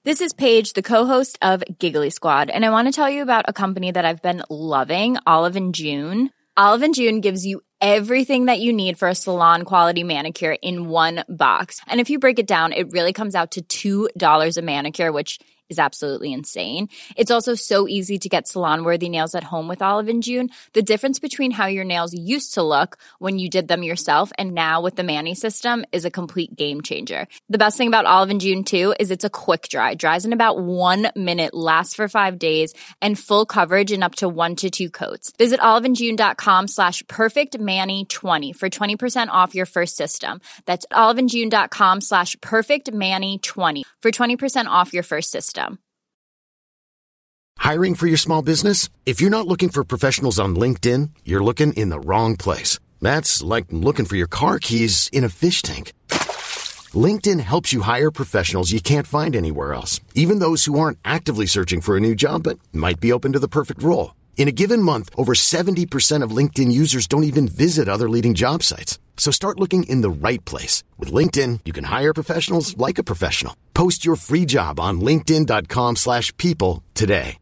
This is Paige, the co-host of Giggly Squad, and I want to tell you about a company that I've been loving, Olive & June. Olive & June gives you everything that you need for a salon-quality manicure in one box. And if you break it down, it really comes out to $2 a manicure, which is absolutely insane. It's also so easy to get salon-worthy nails at home with Olive & June. The difference between how your nails used to look when you did them yourself and now with the Mani system is a complete game changer. The best thing about Olive & June, too, is it's a quick dry. Dries in about 1 minute, lasts for 5 days, and full coverage in up to 1 to 2 coats. Visit oliveandjune.com/perfectmani20 for 20% off your first system. That's oliveandjune.com/perfectmani20 for 20% off your first system. Hiring for your small business? If you're not looking for professionals on LinkedIn, you're looking in the wrong place. That's like looking for your car keys in a fish tank. LinkedIn helps you hire professionals you can't find anywhere else, even those who aren't actively searching for a new job but might be open to the perfect role. In a given month, over 70% of LinkedIn users don't even visit other leading job sites. So start looking in the right place. With LinkedIn, you can hire professionals like a professional. Post your free job on linkedin.com/people today.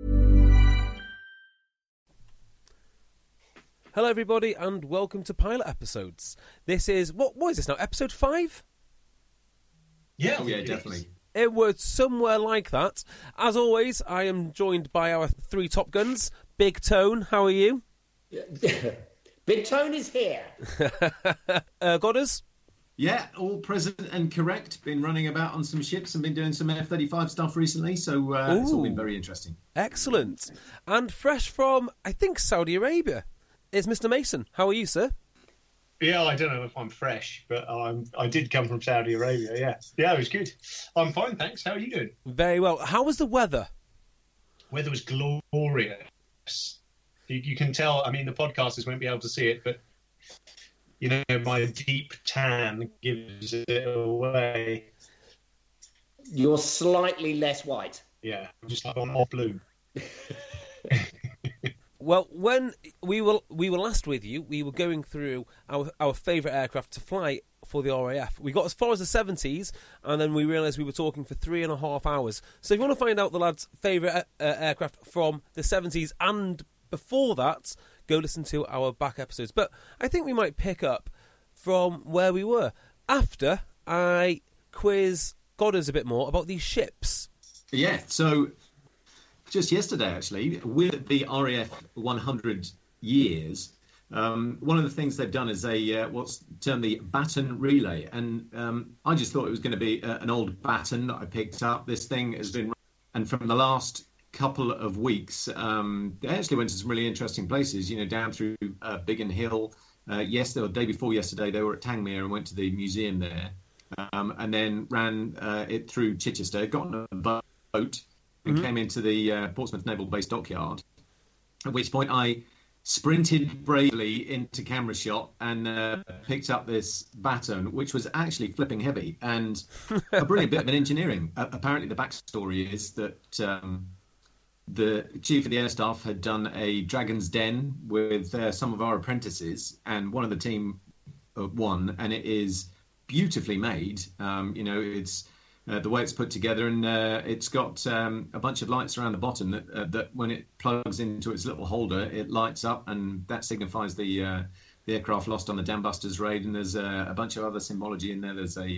Hello everybody and welcome to Pilot Episodes. This is, what is this now, episode 5? Yeah, definitely. It was somewhere like that. As always, I am joined by our 3 Top Guns. Big Tone, how are you? Big Tone is here. Godders? Yeah, all present and correct. Been running about on some ships and been doing some F-35 stuff recently, so it's all been very interesting. Excellent. And fresh from, I think, Saudi Arabia, is Mr. Mason. How are you, sir? Yeah, I don't know if I'm fresh, but I did come from Saudi Arabia, yeah. Yeah, it was good. I'm fine, thanks. How are you doing? Very well. How was the weather? Weather was glorious. You can tell, I mean, the podcasters won't be able to see it, but, you know, my deep tan gives it away. You're slightly less white. Yeah, I'm just like on off blue. Well, when we were last with you, we were going through our favourite aircraft to fly for the RAF. We got as far as the 70s, and then we realised we were talking for 3.5 hours. So if you want to find out the lads' favourite aircraft from the 70s and before that, go listen to our back episodes. But I think we might pick up from where we were after I quiz Godders a bit more about these ships. Yeah, so just yesterday, actually, with the RAF 100 years, one of the things they've done is what's termed the baton relay. And I just thought it was going to be an old baton that I picked up. This thing has been, and from the last couple of weeks, they actually went to some really interesting places, you know, down through Biggin Hill. Yesterday, or the day before yesterday, they were at Tangmere and went to the museum there, and then ran it through Chichester, got on a boat, and came into the Portsmouth Naval Base dockyard, at which point I sprinted bravely into camera shot and picked up this baton, which was actually flipping heavy, and a brilliant bit of an engineering. Apparently the backstory is that the Chief of the Air Staff had done a Dragon's Den with some of our apprentices, and one of the team won, and it is beautifully made. You know, it's the way it's put together, and it's got a bunch of lights around the bottom that when it plugs into its little holder, it lights up, and that signifies the aircraft lost on the Dam Busters raid. And there's a bunch of other symbology in there. There's a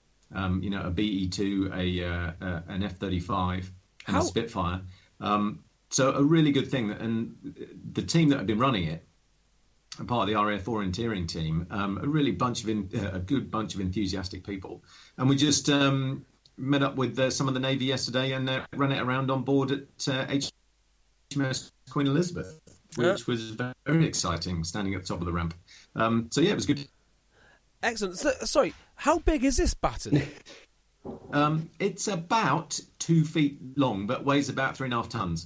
BE-2, an F-35, and a Spitfire. So a really good thing, and the team that have been running it, part of the RAF orienteering team, a good bunch of enthusiastic people, and we just met up with some of the Navy yesterday and ran it around on board at HMS Queen Elizabeth, which was very exciting, standing at the top of the ramp. So yeah, it was good. Excellent. So, sorry, how big is this baton? It's about 2 feet long, but weighs about 3.5 tons.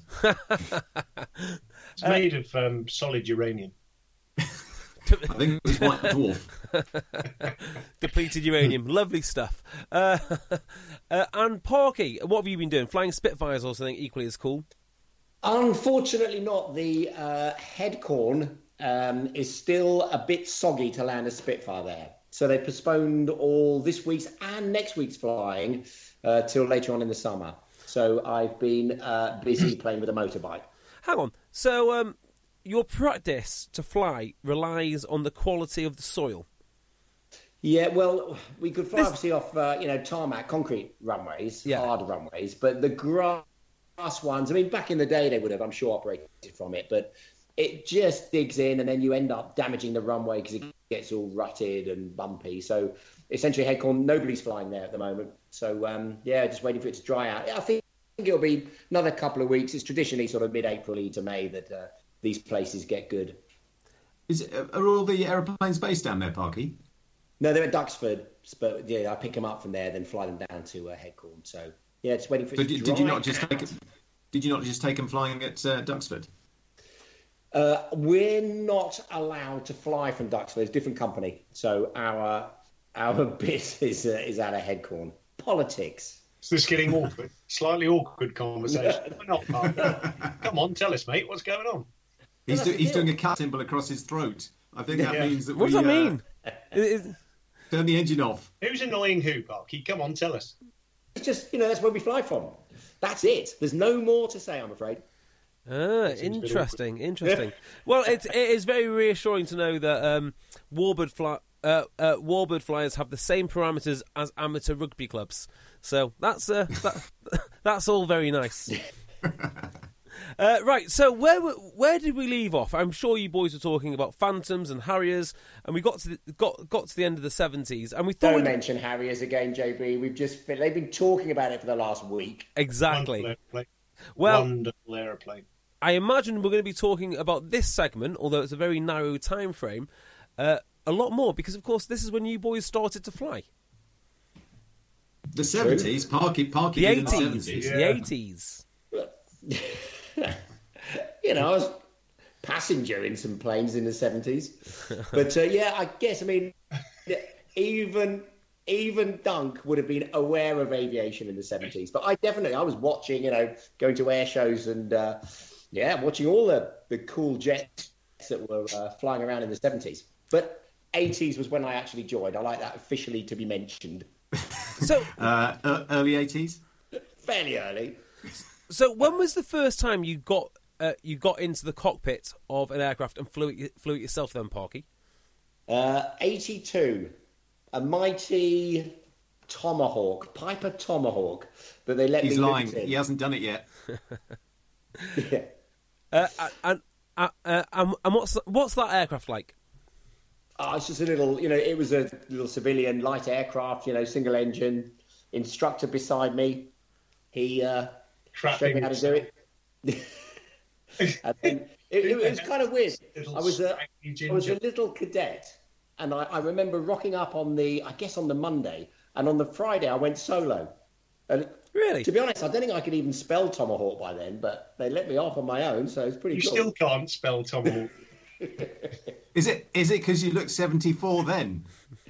It's made of solid uranium. I think it was White Dwarf. Depleted uranium. Lovely stuff. And Parky, what have you been doing? Flying Spitfires or something equally as cool? Unfortunately not. The head corn is still a bit soggy to land a Spitfire there. So they postponed all this week's and next week's flying till later on in the summer. So I've been busy playing with a motorbike. Hang on. So your practice to fly relies on the quality of the soil. Yeah, well, we could fly obviously off, tarmac, concrete runways, hard runways, but the grass ones, I mean, back in the day they would have, I'm sure, operated from it, but it just digs in and then you end up damaging the runway because it gets all rutted and bumpy. So essentially, Headcorn, nobody's flying there at the moment. So, just waiting for it to dry out. I think it'll be another couple of weeks. It's traditionally sort of mid-April to May that these places get good. Are all the aeroplanes based down there, Parky? No, they're at Duxford, but I pick them up from there, then fly them down to Headcorn. So just waiting for it to dry. Did you not just take them flying at Duxford? We're not allowed to fly from Duxford. It's a different company. So our bit is out of Headcorn. Politics. Is this getting awkward? Slightly awkward conversation. Why not, Mark? Come on, tell us, mate. What's going on? He's doing a cat symbol across his throat. I think that means that what does that mean? Turn the engine off. Who's annoying who, Parky? Come on, tell us. It's just, that's where we fly from. That's it. There's no more to say, I'm afraid. Interesting. Well, it is very reassuring to know that warbird flyers have the same parameters as amateur rugby clubs. So that's all very nice. Right, so where did we leave off? I'm sure you boys were talking about Phantoms and Harriers, and we got to the end of the 70s, and we thought... Don't mention Harriers again, JB. They've been talking about it for the last week. Exactly. Wonderful aeroplane. I imagine we're going to be talking about this segment, although it's a very narrow time frame, a lot more, because, of course, this is when you boys started to fly. The 70s? Parky the 80s. In the 70s. The 80s. I was passenger in some planes in the 70s. But, I guess, even Dunk would have been aware of aviation in the 70s. But I was watching, going to air shows and, watching all the cool jets that were flying around in the 70s. But 80s was when I actually joined. I like that officially to be mentioned. So early 80s? Fairly early. So when was the first time you got into the cockpit of an aircraft and flew it yourself then, Parky? 82. A mighty Tomahawk, Piper Tomahawk, that they let me... He's lying. He hasn't done it yet. Yeah. And what's that aircraft like? It's just a little, it was a little civilian light aircraft, single engine, instructor beside me. He showed me how to do it. And then it was kind of weird. I was a little cadet, and I remember rocking up on the Monday, and on the Friday I went solo. And really? To be honest, I don't think I could even spell Tomahawk by then, but they let me off on my own, so it's pretty cool. You still can't spell Tomahawk. Is it because you look 74 then?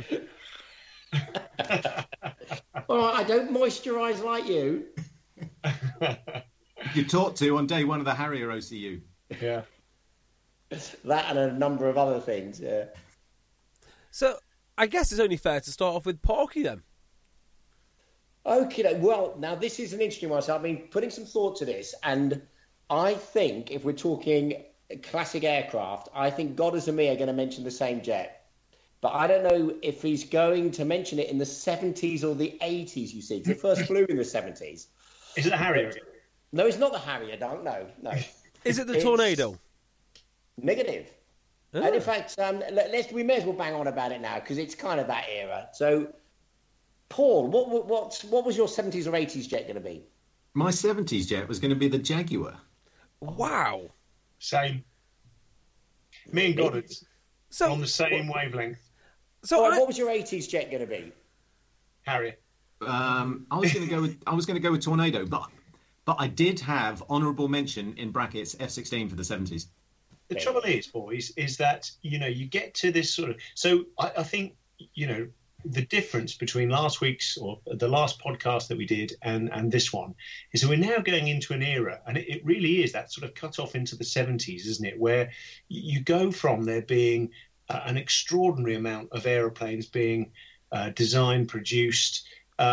All right, I don't moisturise like you. You're taught to on day one of the Harrier OCU. Yeah. That and a number of other things, yeah. So, I guess it's only fair to start off with Parky then. Okay, well, now this is an interesting one. So I've been putting some thought to this, and I think if we're talking classic aircraft, I think Goddard and me are going to mention the same jet. But I don't know if he's going to mention it in the 70s or the 80s, you see. 'Cause it first flew in the 70s. Is it the Harrier? No, it's not the Harrier, Dunk. No. Is it the Tornado? Negative. Oh. And in fact, we may as well bang on about it now because it's kind of that era. So, Paul, what was your 70s or 80s jet going to be? My 70s jet was going to be the Jaguar. Wow. Same. Me and Goddard on the same wavelength. So, what was your 80s jet going to be? Harrier. I was going to go with Tornado, but I did have honourable mention in brackets F-16 for the 70s. The trouble is, boys, is that you get to this sort of. So I think the difference between last week's or the last podcast that we did and this one is that we're now going into an era, and it really is that sort of cut off into the 70s, isn't it? Where you go from there being an extraordinary amount of aeroplanes being designed, produced,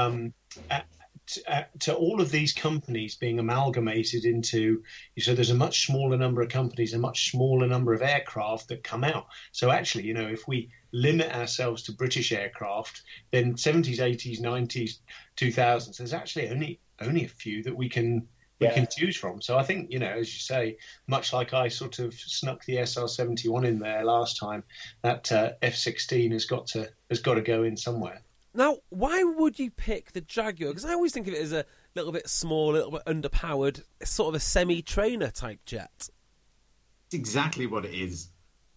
to all of these companies being amalgamated into, so there's a much smaller number of companies, a much smaller number of aircraft that come out. So actually, if we limit ourselves to British aircraft, then 70s, 80s, 90s, 2000s, there's actually only a few that we can choose from. So I think, as you say, much like I sort of snuck the SR-71 in there last time, that F-16 has got to go in somewhere. Now, why would you pick the Jaguar? Because I always think of it as a little bit small, a little bit underpowered, sort of a semi-trainer type jet. It's exactly what it is.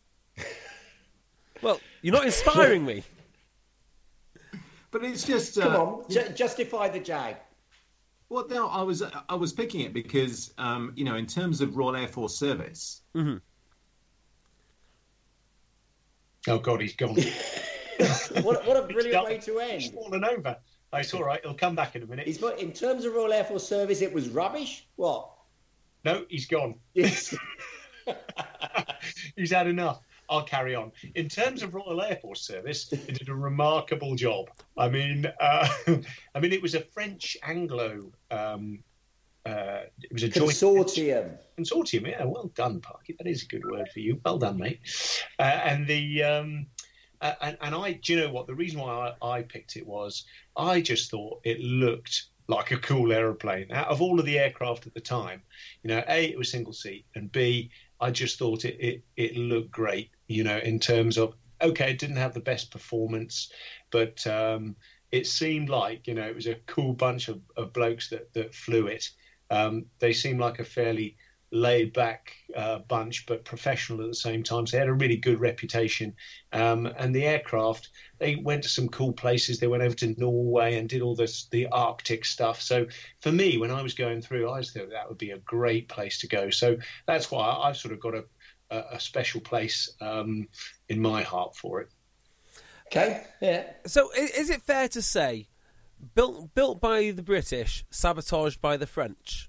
Well, you're not inspiring me. But it's just... Come on, justify the Jag. Well, no, I was picking it because, in terms of Royal Air Force service... Mm-hmm. Oh, God, he's gone. What a brilliant way to end. He's fallen over. It's all right. He'll come back in a minute. In terms of Royal Air Force service, it was rubbish? What? No, he's gone. Yes. He's had enough. I'll carry on. In terms of Royal Air Force service, it did a remarkable job. I mean, it was a French-Anglo. It was a consortium. Consortium, yeah. Well done, Parky. That is a good word for you. Well done, mate. And I, do you know what? The reason why I picked it was I just thought it looked like a cool aeroplane. Out of all of the aircraft at the time, A, it was single seat, and B, I just thought it looked great, in terms of, okay, it didn't have the best performance, but it seemed like, it was a cool bunch of blokes that flew it. They seemed like a fairly laid-back bunch, but professional at the same time. So they had a really good reputation. And the aircraft, they went to some cool places. They went over to Norway and did all the Arctic stuff. So for me, when I was going through, I just thought that would be a great place to go. So that's why I've sort of got a special place in my heart for it. Okay, yeah. So is it fair to say, built by the British, sabotaged by the French?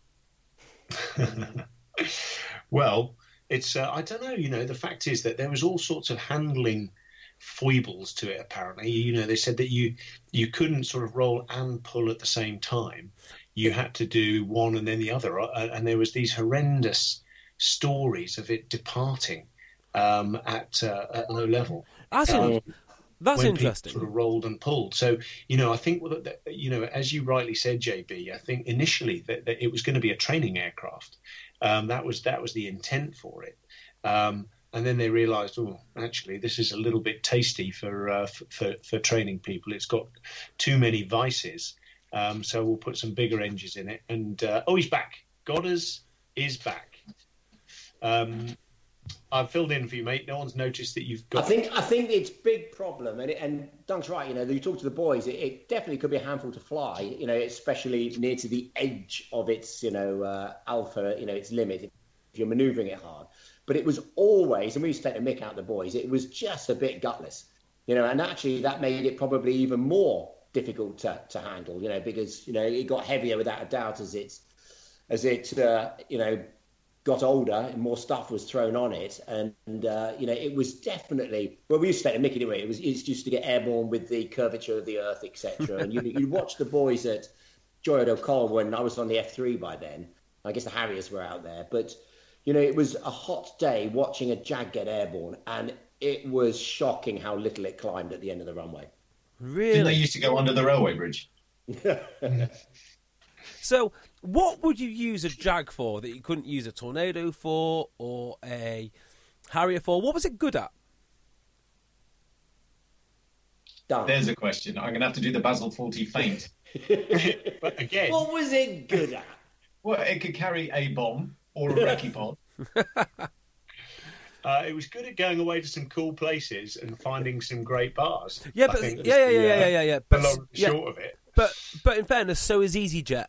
Well, it's I don't know. The fact is that there was all sorts of handling foibles to it. Apparently, they said that you couldn't sort of roll and pull at the same time. You had to do one and then the other, and there was these horrendous stories of it departing at low level. That's when interesting. People sort of rolled and pulled. So, I think, as you rightly said, JB, I think initially that it was going to be a training aircraft. That was the intent for it. And then they realised, actually, this is a little bit tasty for training people. It's got too many vices. So we'll put some bigger engines in it. And he's back. Goddard is back. I've filled in for you, mate. No one's noticed that you've got... I think it's a big problem. And Dunk's right, you talk to the boys, it definitely could be a handful to fly, especially near to the edge of its, alpha, its limit, if you're manoeuvring it hard. But it was always, and we used to take the mick out of the boys, it was just a bit gutless, and actually that made it probably even more difficult to handle, because, it got heavier without a doubt as it got older and more stuff was thrown on it, and it was definitely, well, we used to take the mickey anyway. It used to get airborne with the curvature of the earth, etc. And you'd watch the boys at Joy O'Connell when I was on the F3 by then. I guess the Harriers were out there, but it was a hot day watching a Jag get airborne, and it was shocking how little it climbed at the end of the runway. Really? Didn't they used to go under the railway bridge? So, what would you use a Jag for that you couldn't use a Tornado for or a Harrier for? What was it good at? Done. There's a question. I'm going to have to do the Basil 40 feint. But again... What was it good at? Well, it could carry a bomb or a recce pod. It was good at going away to some cool places and finding some great bars. Yeah, but yeah. But the long and short of it. But in fairness, so is EasyJet.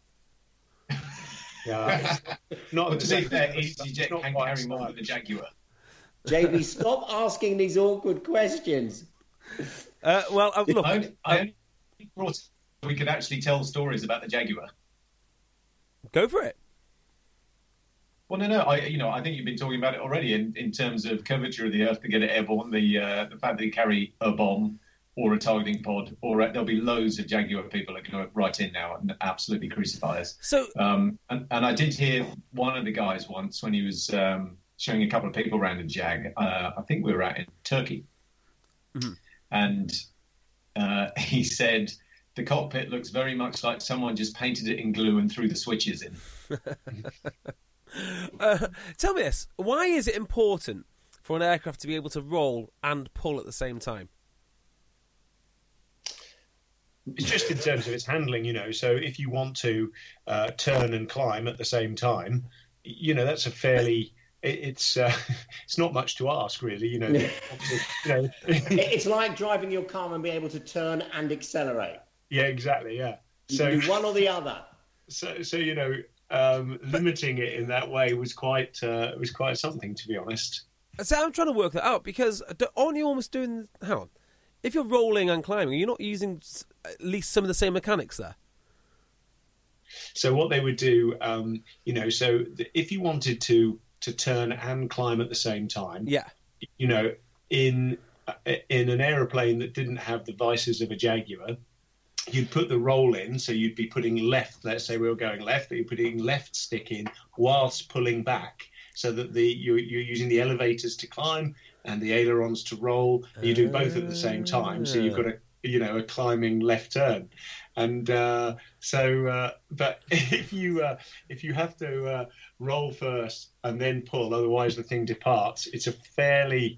Yeah, not to say fair, EasyJet can carry more than the Jaguar. JB, stop asking these awkward questions. Look, I only brought we could actually tell stories about the Jaguar. Go for it. Well, no. I think you've been talking about it already in terms of curvature of the Earth to get it airborne. The fact that they carry a bomb or a targeting pod, or there'll be loads of Jaguar people that are going to write in now and absolutely crucify us. So, and I did hear one of the guys once when he was showing a couple of people around a Jag. I think we were out in Turkey, and he said the cockpit looks very much like someone just painted it in glue and threw the switches in. Tell me this: why is it important for an aircraft to be able to roll and pull at the same time? It's just in terms of its handling, So if you want to turn and climb at the same time, that's a fairly. It's not much to ask, really. It's like driving your car and being able to turn and accelerate. Yeah, exactly. Yeah. You can do one or the other. So limiting it in that way was quite something, to be honest. So I'm trying to work that out because aren't you almost doing? Hang on. If you're rolling and climbing, you're not using at least some of the same mechanics there. So what they would do, if you wanted to turn and climb at the same time, in an aeroplane that didn't have the vices of a Jaguar, you'd put the roll in. So you'd be putting left. Let's say we were going left, but you're putting left stick in whilst pulling back, so that you're using the elevators to climb and the ailerons to roll. You do both at the same time, so you've got a climbing left turn. And but if you have to roll first and then pull, otherwise the thing departs. It's a fairly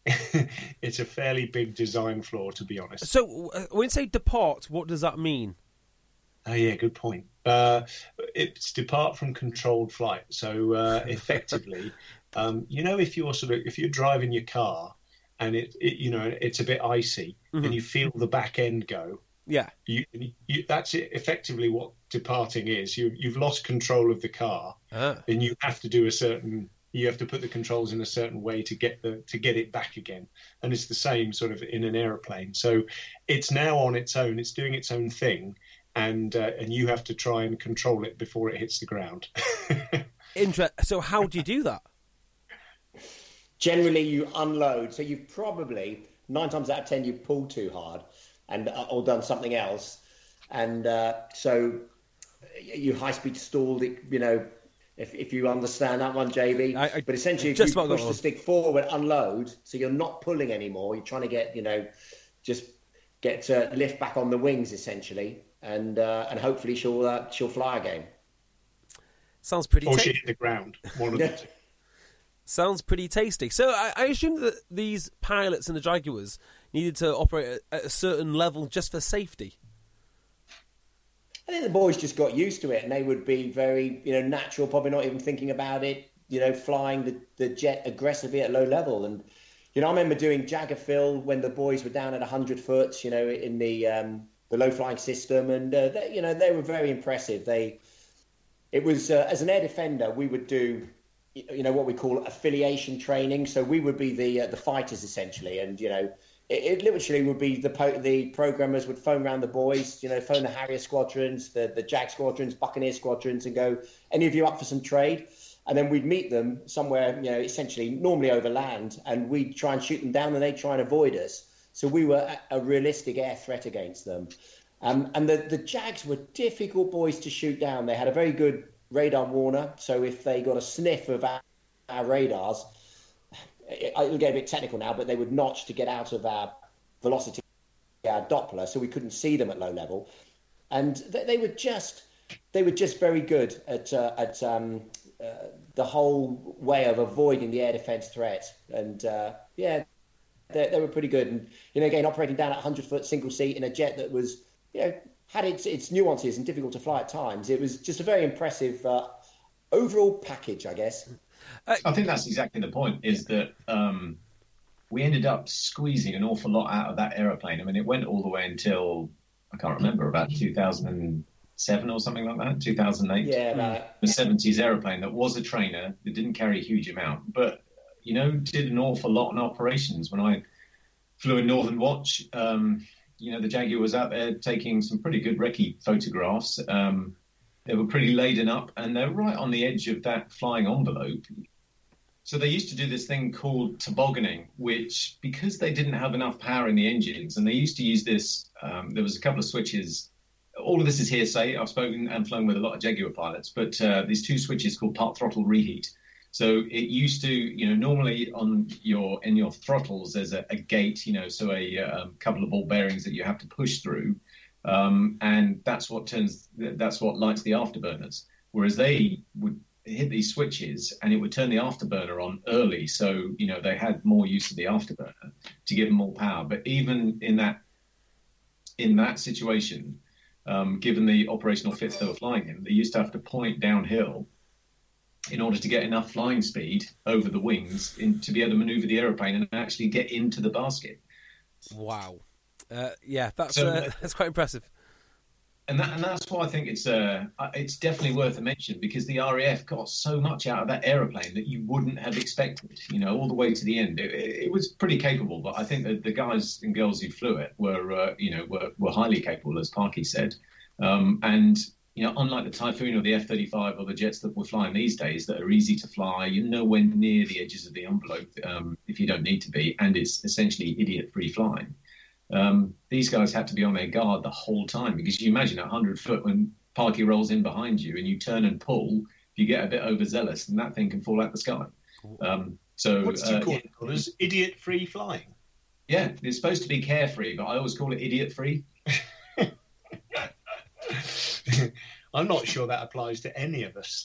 big design flaw, to be honest. So when you say depart, what does that mean? Oh yeah, good point. It's depart from controlled flight. So effectively. If you're driving your car and it's a bit icy and you feel the back end go, that's it. Effectively, what departing is, you've lost control of the car, and you have to do you have to put the controls in a certain way to get it back again. And it's the same sort of in an aeroplane. So it's now on its own. It's doing its own thing, and you have to try and control it before it hits the ground. So how do you do that? Generally, you unload. So you've probably 9 times out of 10 you pulled too hard, or done something else, and so you high speed stalled. If you understand that one, JB. But essentially, if you push the stick forward, unload, so you're not pulling anymore. You're trying to get just get lift back on the wings essentially, and hopefully she'll fly again. Sounds pretty. Or she hit the ground. One of the two. Sounds pretty tasty. So I assume that these pilots in the Jaguars needed to operate at a certain level just for safety. I think the boys just got used to it, and they would be very, natural, probably not even thinking about it, flying the jet aggressively at low level. And, I remember doing Jagger Phil when the boys were down at 100 foot, in the low flying system, and they were very impressive. It was as an air defender, we would do, what we call affiliation training. So we would be the fighters essentially, and it literally would be the programmers would phone around the boys, phone the Harrier squadrons, the Jag squadrons, Buccaneer squadrons, and go, any of you up for some trade? And then we'd meet them somewhere, essentially normally over land, and we'd try and shoot them down, and they'd try and avoid us. So we were a realistic air threat against them. And the Jags were difficult boys to shoot down. They had a very good radar warner, so if they got a sniff of our radars, I'll get a bit technical now, but they would notch to get out of our velocity, our Doppler, so we couldn't see them at low level. And they were just very good at the whole way of avoiding the air defence threat. And they were pretty good. And again, operating down at 100 foot single seat in a jet that was had its nuances and difficult to fly at times. It was just a very impressive overall package, I guess. I think that's exactly the point, is that we ended up squeezing an awful lot out of that aeroplane. I mean, it went all the way until, I can't remember, about 2007 or something like that, 2008. Yeah, the 70s aeroplane that was a trainer, that didn't carry a huge amount, but, did an awful lot in operations. When I flew in Northern Watch, the Jaguar was out there taking some pretty good recce photographs. They were pretty laden up, and they're right on the edge of that flying envelope. So they used to do this thing called tobogganing, which, because they didn't have enough power in the engines, and they used to use this, there was a couple of switches. All of this is hearsay. I've spoken and flown with a lot of Jaguar pilots, but these two switches called part throttle reheat. So it used to, normally in your throttles, there's a gate, so a couple of ball bearings that you have to push through. And that's what lights the afterburners. Whereas they would hit these switches and it would turn the afterburner on early. So, they had more use of the afterburner to give them more power. But even in that situation, given the operational fits they were flying in, they used to have to point downhill in order to get enough flying speed over the wings to be able to maneuver the aeroplane and actually get into the basket. Wow. That's quite impressive. And that's why I think it's definitely worth a mention, because the RAF got so much out of that aeroplane that you wouldn't have expected, all the way to the end. It was pretty capable, but I think that the guys and girls who flew it were highly capable, as Parky said. And unlike the Typhoon or the F-35 or the jets that we're flying these days that are easy to fly, you're nowhere near the edges of the envelope if you don't need to be, and it's essentially idiot-free flying. These guys had to be on their guard the whole time, because you imagine 100 foot when Parky rolls in behind you and you turn and pull, if you get a bit overzealous, and that thing can fall out the sky. What's it called? Called idiot-free flying? Yeah, it's supposed to be carefree, but I always call it idiot-free. I'm not sure that applies to any of us.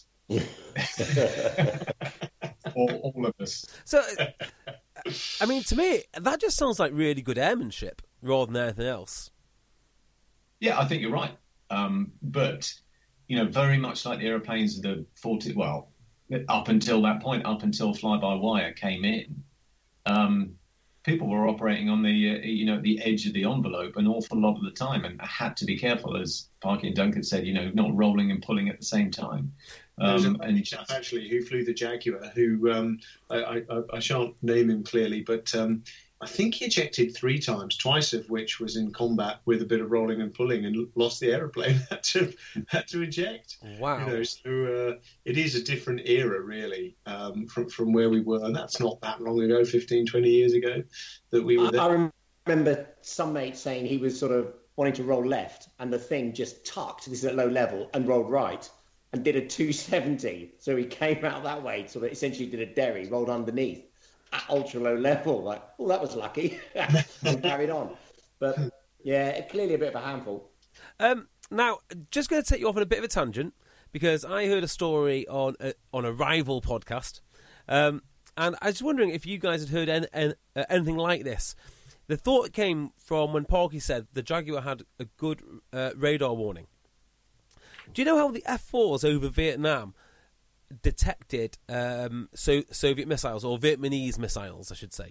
Or all of us. So, to me, that just sounds like really good airmanship rather than anything else. Yeah, I think you're right. But, very much like the aeroplanes of the 40, well, up until that point, up until fly-by-wire came in, people were operating on the edge of the envelope an awful lot of the time, and had to be careful, as Parky and Duncan said, not rolling and pulling at the same time. There's a chap actually who flew the Jaguar, who I shan't name him clearly, but I think he ejected 3 times, twice of which was in combat with a bit of rolling and pulling, and lost the aeroplane. had to eject. Wow! So it is a different era, really, from where we were, and that's not that long ago, 15, 20 years ago, that we were there. I remember some mate saying he was sort of wanting to roll left, and the thing just tucked. This is at low level, and rolled right. And did a 270, so he came out that way, sort of essentially did a derry, rolled underneath at ultra low level. Like, oh, that was lucky, and carried on. But yeah, clearly a bit of a handful. Now, just going to take you off on a bit of a tangent, because I heard a story on a rival podcast, and I was wondering if you guys had heard anything like this. The thought came from when Parky said the Jaguar had a good radar warning. Do you know how the F-4s over Vietnam detected Soviet missiles, or Vietnamese missiles, I should say?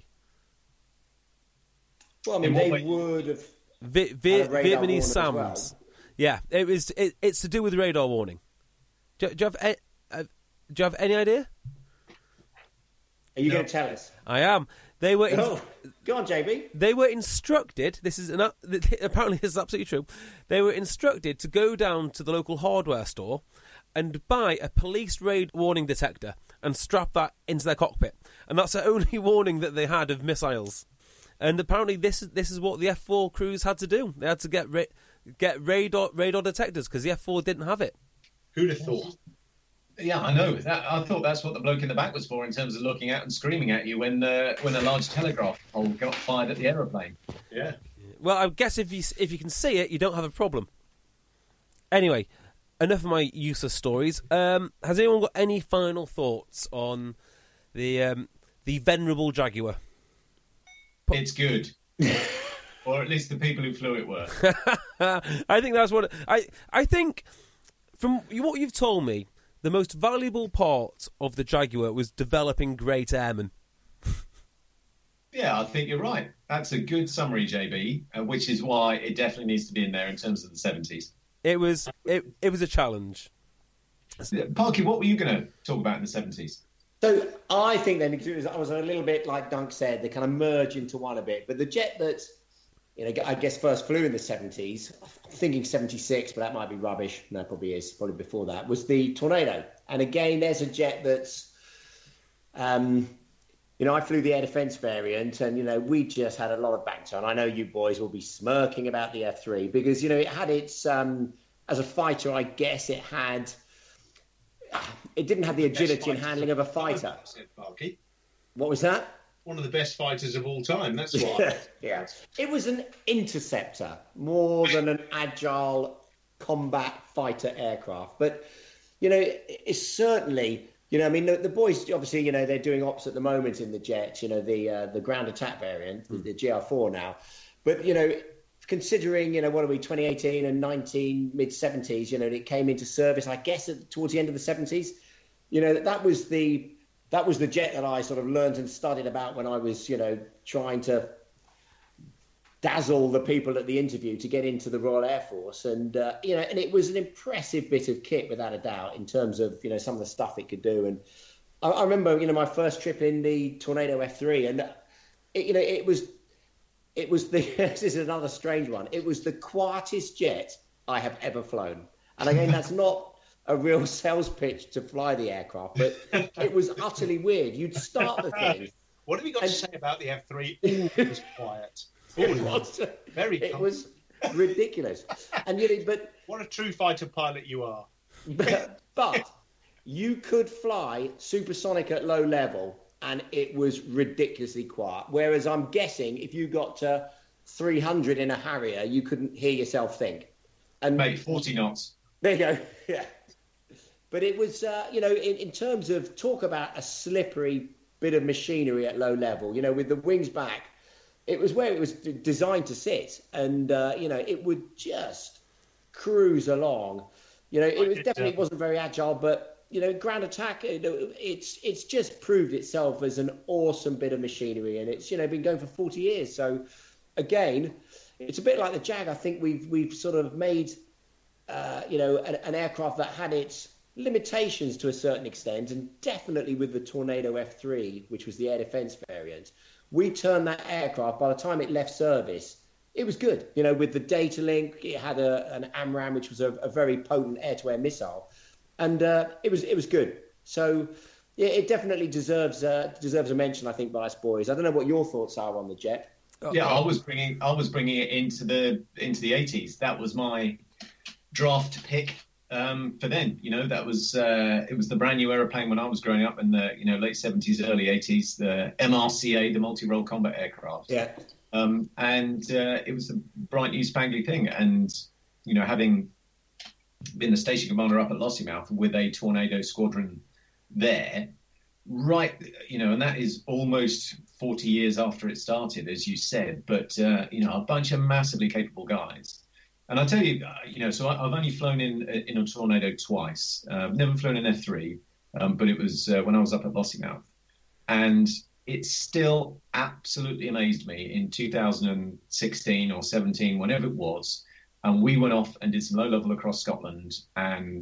Well, they would have Vietnamese SAMs. Well. Yeah, it's to do with radar warning. Do you have any idea? Are you going to tell us? I am. They were. Go on, JB. They were instructed. Apparently this is absolutely true. They were instructed to go down to the local hardware store and buy a police raid warning detector and strap that into their cockpit. And that's the only warning that they had of missiles. And apparently this is what the F4 crews had to do. They had to get radar detectors because the F4 didn't have it. Who'd have thought? Yeah, I know. I thought that's what the bloke in the back was for, in terms of looking out and screaming at you when a large telegraph pole got fired at the aeroplane. Yeah. Well, I guess if you can see it, you don't have a problem. Anyway, enough of my useless stories. Has anyone got any final thoughts on the venerable Jaguar? It's good. Or at least the people who flew it were. I think that's what... I think, from what you've told me, the most valuable part of the Jaguar was developing great airmen. Yeah, I think you're right. That's a good summary, JB, which is why it definitely needs to be in there in terms of the 70s. It was a challenge. Parky, what were you going to talk about in the 70s? So I think then, I was a little bit like Dunk said, they kind of merge into one a bit. But the jet that I guess first flew in the 70s. I'm thinking 76, but that might be rubbish. No, probably is. Probably before that was the Tornado. And again, there's a jet that's, I flew the air defence variant, and we just had a lot of banter. And I know you boys will be smirking about the F3 because it had its as a fighter. I guess it didn't have the agility and handling of a fighter. What was that? One of the best fighters of all time. That's why. Yeah. It was an interceptor more than an agile combat fighter aircraft. But, it's certainly, the boys, obviously, they're doing ops at the moment in the jet, the ground attack variant, the GR4 now. But, considering, what are we, 2018 and mid-70s, it came into service, I guess, towards the end of the 70s. That was the jet that I sort of learned and studied about when I was, trying to dazzle the people at the interview to get into the Royal Air Force. And, and it was an impressive bit of kit, without a doubt, in terms of, some of the stuff it could do. And I remember, my first trip in the Tornado F3, and, it was this is another strange one. It was the quietest jet I have ever flown. And again, that's not a real sales pitch to fly the aircraft, but it was utterly weird. You'd start the thing. What have you got to say about the F3? It was quiet. It was ridiculous. And but what a true fighter pilot you are. But you could fly supersonic at low level, and it was ridiculously quiet. Whereas I'm guessing if you got to 300 in a Harrier, you couldn't hear yourself think. And mate, 40 knots. There you go. Yeah. But it was, in terms of talk about a slippery bit of machinery at low level, with the wings back, it was where it was designed to sit. And, it would just cruise along. It wasn't very agile, but, ground attack, it's just proved itself as an awesome bit of machinery. And it's, been going for 40 years. So, again, it's a bit like the Jag. I think we've sort of made, an aircraft that had its limitations to a certain extent, and definitely with the Tornado F3, which was the air defence variant, we turned that aircraft, by the time it left service, it was good. With the data link, it had an AMRAAM, which was a very potent air-to-air missile, and it was good. So yeah, it definitely deserves a mention, I think, by us boys. I don't know what your thoughts are on the jet. Yeah, I was bringing it into the 80s. That was my draft pick. For then, that was it was the brand new aeroplane when I was growing up in the late 70s, early 80s, the MRCA, the multi-role combat aircraft. Yeah. And it was a bright new spangly thing. And having been the station commander up at Lossiemouth with a Tornado squadron there, right, and that is almost 40 years after it started, as you said. But a bunch of massively capable guys. And I'll tell you, so I've only flown in a Tornado twice. Never flown an F3, but it was when I was up at Lossiemouth. And it still absolutely amazed me in 2016 or 17, whenever it was. And we went off and did some low level across Scotland. And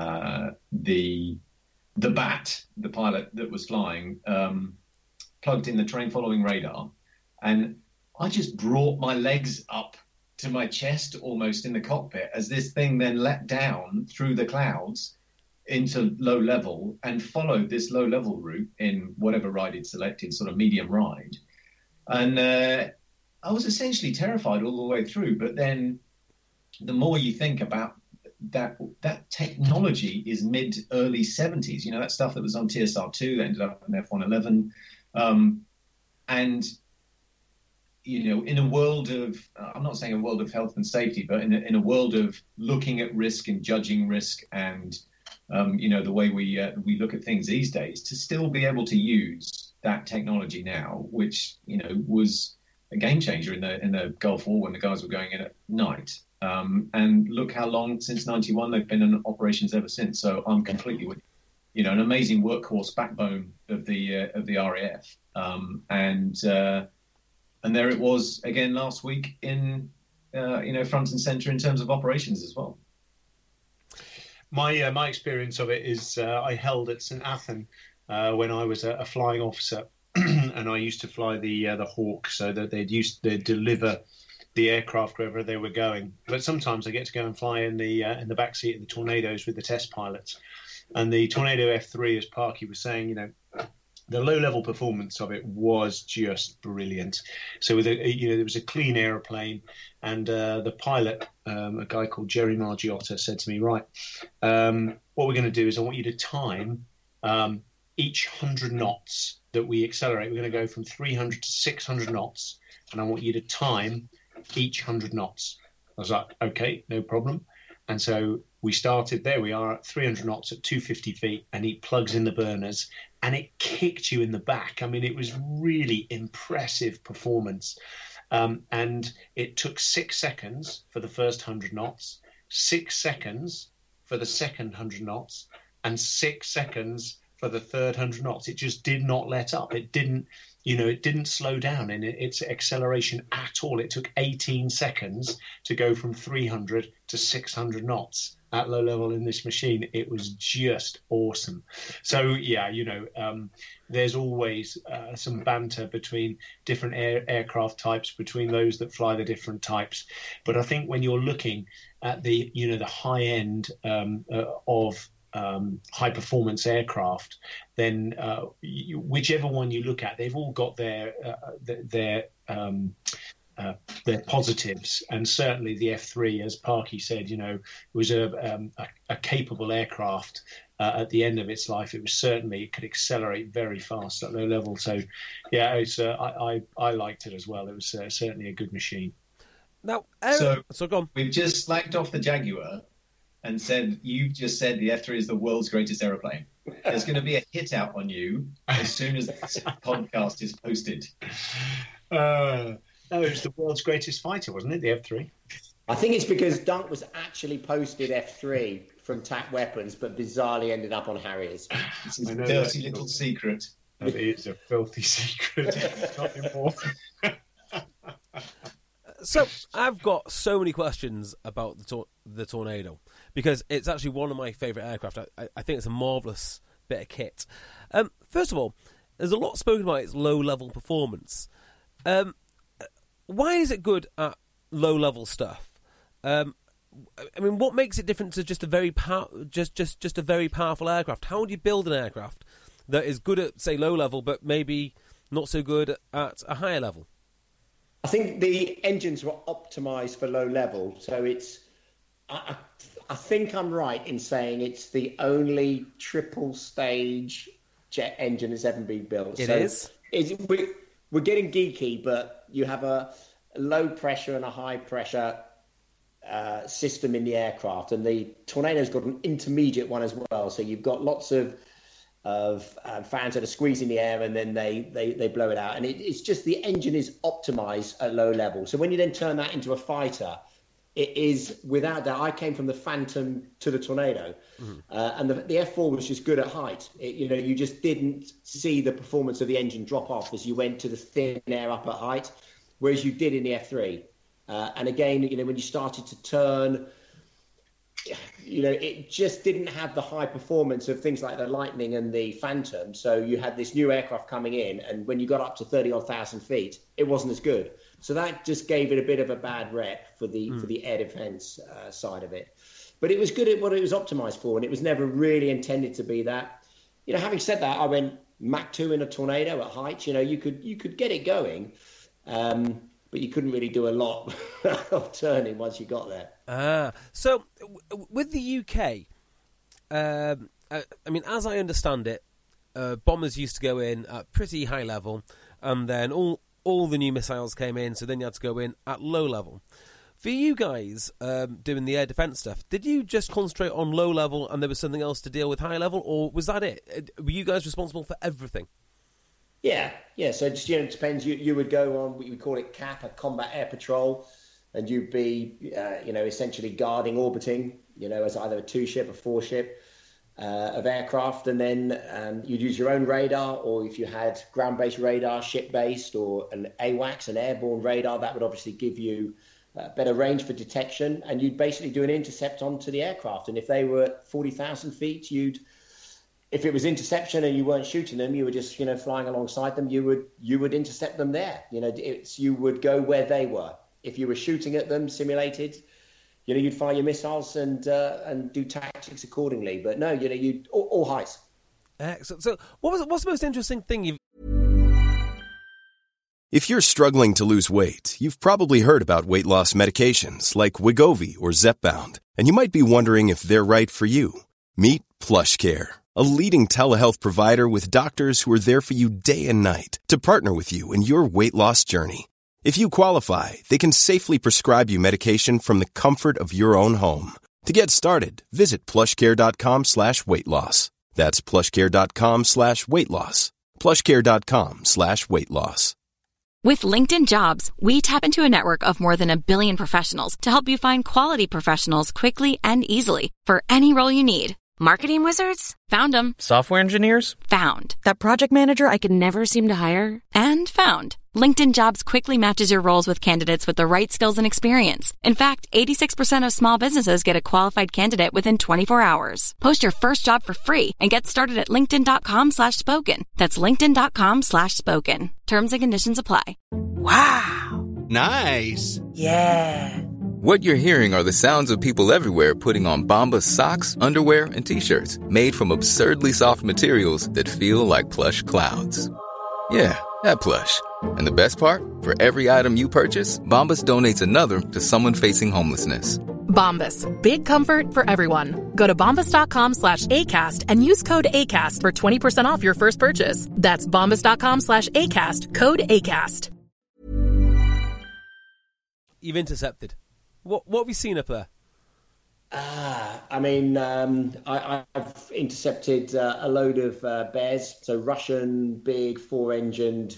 the Bat, the pilot that was flying, plugged in the terrain following radar. And I just brought my legs up to my chest almost in the cockpit as this thing then let down through the clouds into low level and followed this low level route in whatever ride it selected, sort of medium ride. And I was essentially terrified all the way through. But then the more you think about that technology is mid-early 70s, that stuff that was on TSR2 that ended up in F111. And in a world of, I'm not saying a world of health and safety, but in a world of looking at risk and judging risk and, the way we look at things these days, to still be able to use that technology now, which, was a game changer in the Gulf War when the guys were going in at night. And look how long, since 91, they've been in operations ever since. So I'm completely with you. An amazing workhorse backbone of the RAF. And there it was again last week in, front and centre in terms of operations as well. My experience of it is I held at St Athan when I was a flying officer, and I used to fly the Hawk, so that they'd deliver the aircraft wherever they were going. But sometimes I get to go and fly in the back seat of the Tornadoes with the test pilots. And the Tornado F3, as Parky was saying, the low-level performance of it was just brilliant. So there was a clean aeroplane, and the pilot, a guy called Jerry Margiotta, said to me, right, what we're going to do is I want you to time each 100 knots that we accelerate. We're going to go from 300 to 600 knots, and I want you to time each 100 knots. I was like, okay, no problem. And so we started, there we are at 300 knots at 250 feet, and he plugs in the burners, and it kicked you in the back. I mean, it was really impressive performance. And it took 6 seconds for the first 100 knots, 6 seconds for the second 100 knots, and 6 seconds for the third 100 knots. It just did not let up. It didn't slow down in its acceleration at all. It took 18 seconds to go from 300 to 600 knots at low level in this machine. It was just awesome. So, yeah, there's always some banter between different aircraft types, between those that fly the different types. But I think when you're looking at the high end of high performance aircraft, then whichever one you look at, they've all got their positives. And certainly the F3, as Parky said, was a capable aircraft. At the end of its life, it could accelerate very fast at low level. So, yeah, I liked it as well. It was certainly a good machine. Now, so go on. We've just slacked off the Jaguar and you just said the F3 is the world's greatest aeroplane. There's going to be a hit out on you as soon as this podcast is posted. No, it was the world's greatest fighter, wasn't it, the F3? I think it's because Dunk was actually posted F3 from TAC Weapons, but bizarrely ended up on Harriers. It's a dirty little secret. That is a filthy secret. Not anymore. So I've got so many questions about the Tornado, because it's actually one of my favourite aircraft. I think it's a marvellous bit of kit. First of all, there's a lot spoken about its low-level performance. Why is it good at low-level stuff? I mean, what makes it different to just a very just a very powerful aircraft? How would you build an aircraft that is good at, say, low-level, but maybe not so good at a higher level? I think the engines were optimised for low level, so it's. I think I'm right in saying it's the only triple stage jet engine that's ever been built. It is. We're getting geeky, but you have a low pressure and a high pressure system in the aircraft, and the Tornado's got an intermediate one as well. So you've got lots of fans that are squeezing the air, and then they blow it out. And it's just the engine is optimized at low level. So when you then turn that into a fighter, it is, without doubt. I came from the Phantom to the Tornado, and the F4 was just good at height. You just didn't see the performance of the engine drop off as you went to the thin air up at height, whereas you did in the F3. And again, when you started to turn, it just didn't have the high performance of things like the Lightning and the Phantom. So you had this new aircraft coming in, and when you got up to 30,000 feet, it wasn't as good. So that just gave it a bit of a bad rep for the air defense side of it. But it was good at what it was optimized for, and it was never really intended to be that. Having said that, I went Mach 2 in a Tornado at height. You could get it going, but you couldn't really do a lot of turning once you got there. So with the UK, I mean, as I understand it, bombers used to go in at pretty high level, and then all the new missiles came in, so then you had to go in at low level. For you guys doing the air defence stuff, did you just concentrate on low level and there was something else to deal with high level, or was that it? Were you guys responsible for everything? Yeah. So it just depends. You would go on, we call it CAP, a combat air patrol, and you'd be essentially guarding, orbiting, as either a 2-ship or 4-ship of aircraft, and then you'd use your own radar, or if you had ground-based radar, ship-based, or an AWACS, an airborne radar, that would obviously give you better range for detection, and you'd basically do an intercept onto the aircraft. And if they were at 40,000 feet, if it was interception and you weren't shooting them, you were just flying alongside them, you would intercept them there. You would go where they were. if you were shooting at them, simulated, you'd fire your missiles and do tactics accordingly. But no, you'd all heights. Excellent. So what's the most interesting thing you've... If you're struggling to lose weight, you've probably heard about weight loss medications like Wegovy or Zepbound, and you might be wondering if they're right for you. Meet PlushCare, a leading telehealth provider with doctors who are there for you day and night to partner with you in your weight loss journey. If you qualify, they can safely prescribe you medication from the comfort of your own home. To get started, visit plushcare.com/weight-loss. That's plushcare.com/weight-loss. plushcare.com/weight-loss. With LinkedIn Jobs, we tap into a network of more than 1 billion professionals to help you find quality professionals quickly and easily for any role you need. Marketing wizards? Found them. Software engineers? Found. That project manager I could never seem to hire? And found. LinkedIn Jobs quickly matches your roles with candidates with the right skills and experience. In fact, 86% of small businesses get a qualified candidate within 24 hours. Post your first job for free and get started at linkedin.com/spoken. That's linkedin.com/spoken. Terms and conditions apply. Wow. Nice. Yeah. What you're hearing are the sounds of people everywhere putting on Bombas socks, underwear, and T-shirts made from absurdly soft materials that feel like plush clouds. Yeah, that plush. And the best part? For every item you purchase, Bombas donates another to someone facing homelessness. Bombas. Big comfort for everyone. Go to bombas.com/ACAST and use code ACAST for 20% off your first purchase. That's bombas.com/ACAST. Code ACAST. You've intercepted. What have you seen up there? I've intercepted a load of Bears, so Russian big 4-engined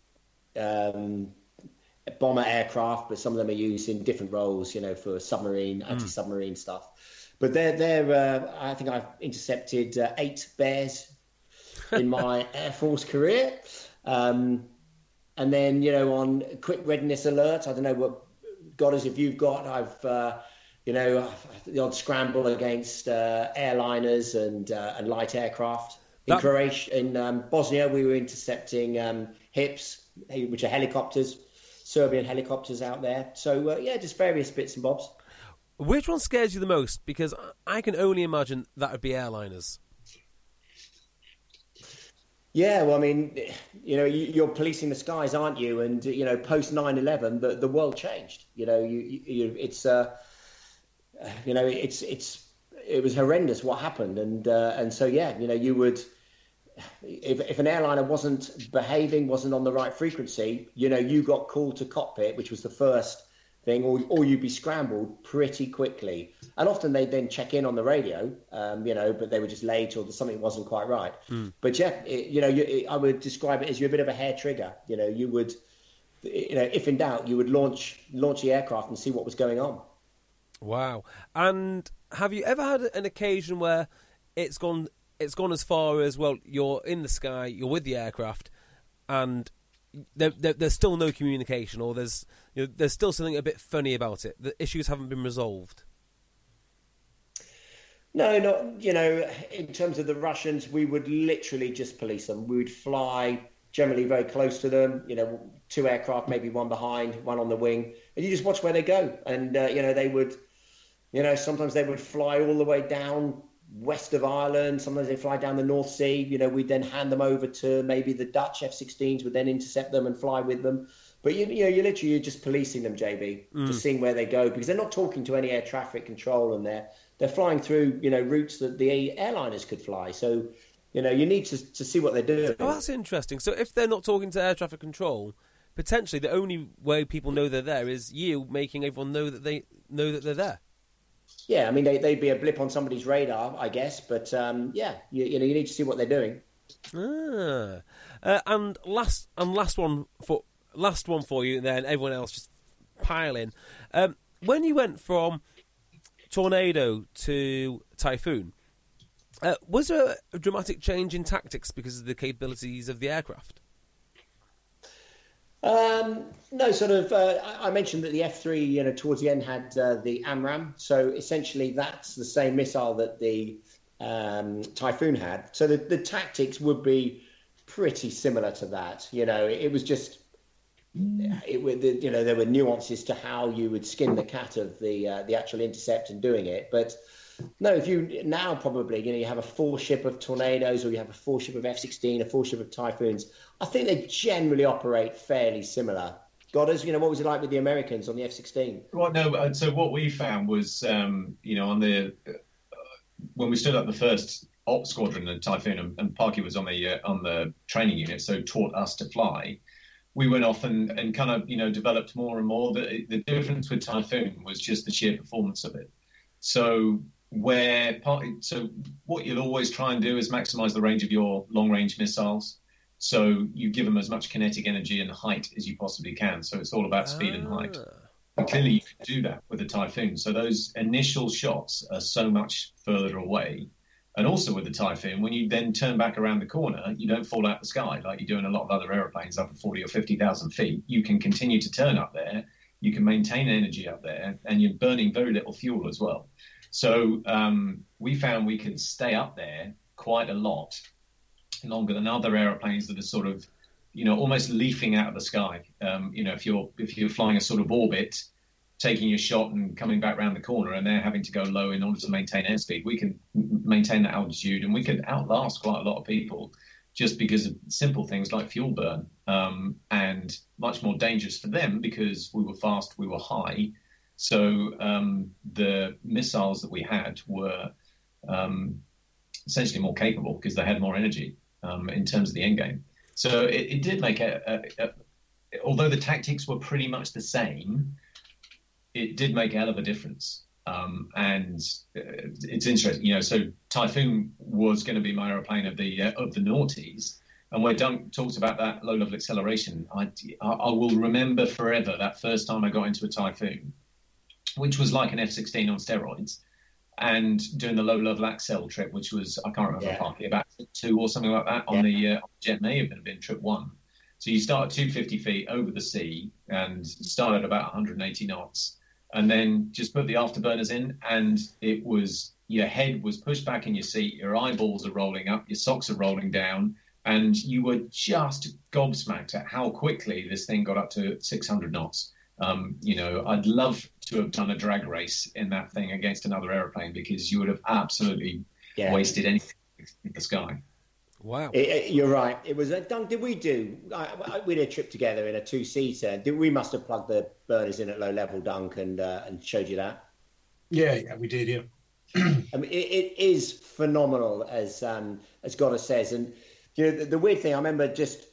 bomber aircraft, but some of them are used in different roles, for submarine, anti-submarine stuff. But I think I've intercepted 8 Bears in my Air Force career. And then, on quick readiness alert, I don't know what Godders, if you've got, I've the odd scramble against airliners and light aircraft. In Croatia, in Bosnia, we were intercepting HIPs, which are helicopters, Serbian helicopters out there. So just various bits and bobs. Which one scares you the most? Because I can only imagine that would be airliners. Yeah, well, you're policing the skies, aren't you? And post 9/11, the world changed. It was horrendous what happened, and so you would, if an airliner wasn't behaving, wasn't on the right frequency, you got called to cockpit, which was the first thing, or you'd be scrambled pretty quickly. And often they'd then check in on the radio, but they were just late or something wasn't quite right. But I would describe it as you're a bit of a hair trigger. You would, if in doubt, you would launch the aircraft and see what was going on. Wow. And have you ever had an occasion where it's gone as far as, well, you're in the sky, you're with the aircraft, and there's still no communication, or there's still something a bit funny about it? The issues haven't been resolved. No, not, in terms of the Russians, we would literally just police them. We would fly generally very close to them, 2 aircraft, maybe one behind, one on the wing, and you just watch where they go. And, they would, sometimes they would fly all the way down west of Ireland. Sometimes they fly down the North Sea. We'd then hand them over to maybe the Dutch F-16s would then intercept them and fly with them. But, you're just policing them, JB, just seeing where they go, because they're not talking to any air traffic control, and they're flying through, routes that the airliners could fly. So, you need to see what they're doing. Oh, that's interesting. So if they're not talking to air traffic control, potentially the only way people know they're there is you making everyone know that they're there. Yeah, they'd be a blip on somebody's radar, I guess. But, you need to see what they're doing. And last one for you, and then everyone else just pile in. When you went from Tornado to Typhoon, was there a dramatic change in tactics because of the capabilities of the aircraft? No, sort of. I mentioned that the F3, towards the end had the AMRAAM. So essentially, that's the same missile that the Typhoon had. So the tactics would be pretty similar to that. It was just there were nuances to how you would skin the cat of the actual intercept and doing it. But no, if you now probably, you have a full ship of Tornadoes, or you have a full ship of F-16, a full ship of Typhoons, I think they generally operate fairly similar. Goddard, what was it like with the Americans on the F-16? Well, no. So what we found was, on the when we stood up the first op squadron, the Typhoon, and Parky was on the training unit, so taught us to fly. We went off and kind of, developed more and more. The difference with Typhoon was just the sheer performance of it. So what you'll always try and do is maximize the range of your long-range missiles. So you give them as much kinetic energy and height as you possibly can. So it's all about speed and height. And clearly you can do that with the Typhoon. So those initial shots are so much further away. And also with the Typhoon, when you then turn back around the corner, you don't fall out the sky like you do in a lot of other aeroplanes up at 40 or 50,000 feet. You can continue to turn up there. You can maintain energy up there, and you're burning very little fuel as well. So we found we could stay up there quite a lot longer than other aeroplanes that are sort of, almost leafing out of the sky. If you're flying a sort of orbit, taking your shot and coming back around the corner, and they're having to go low in order to maintain airspeed, we can maintain that altitude, and we could outlast quite a lot of people just because of simple things like fuel burn, and much more dangerous for them because we were fast, we were high. So the missiles that we had were essentially more capable because they had more energy in terms of the end game. So it did make although the tactics were pretty much the same, it did make a hell of a difference. And it's interesting, so Typhoon was going to be my aeroplane of the noughties. And where Dunk talks about that low-level acceleration, I will remember forever that first time I got into a Typhoon, which was like an F-16 on steroids, and doing the low-level accel trip, which was, I can't remember, about 2 or something like that on the jet, may have been trip 1. So you start at 250 feet over the sea and start at about 180 knots, and then just put the afterburners in, and it was, your head was pushed back in your seat, your eyeballs are rolling up, your socks are rolling down, and you were just gobsmacked at how quickly this thing got up to 600 knots. I'd love to have done a drag race in that thing against another aeroplane, because you would have absolutely wasted anything in the sky. Wow. You're right. It was Dunk. Did we do? We did a trip together in a 2-seater. We must have plugged the burners in at low level, Dunk, and showed you that. Yeah, we did. Yeah. I mean, it is phenomenal, as Goddard says, and the weird thing. I remember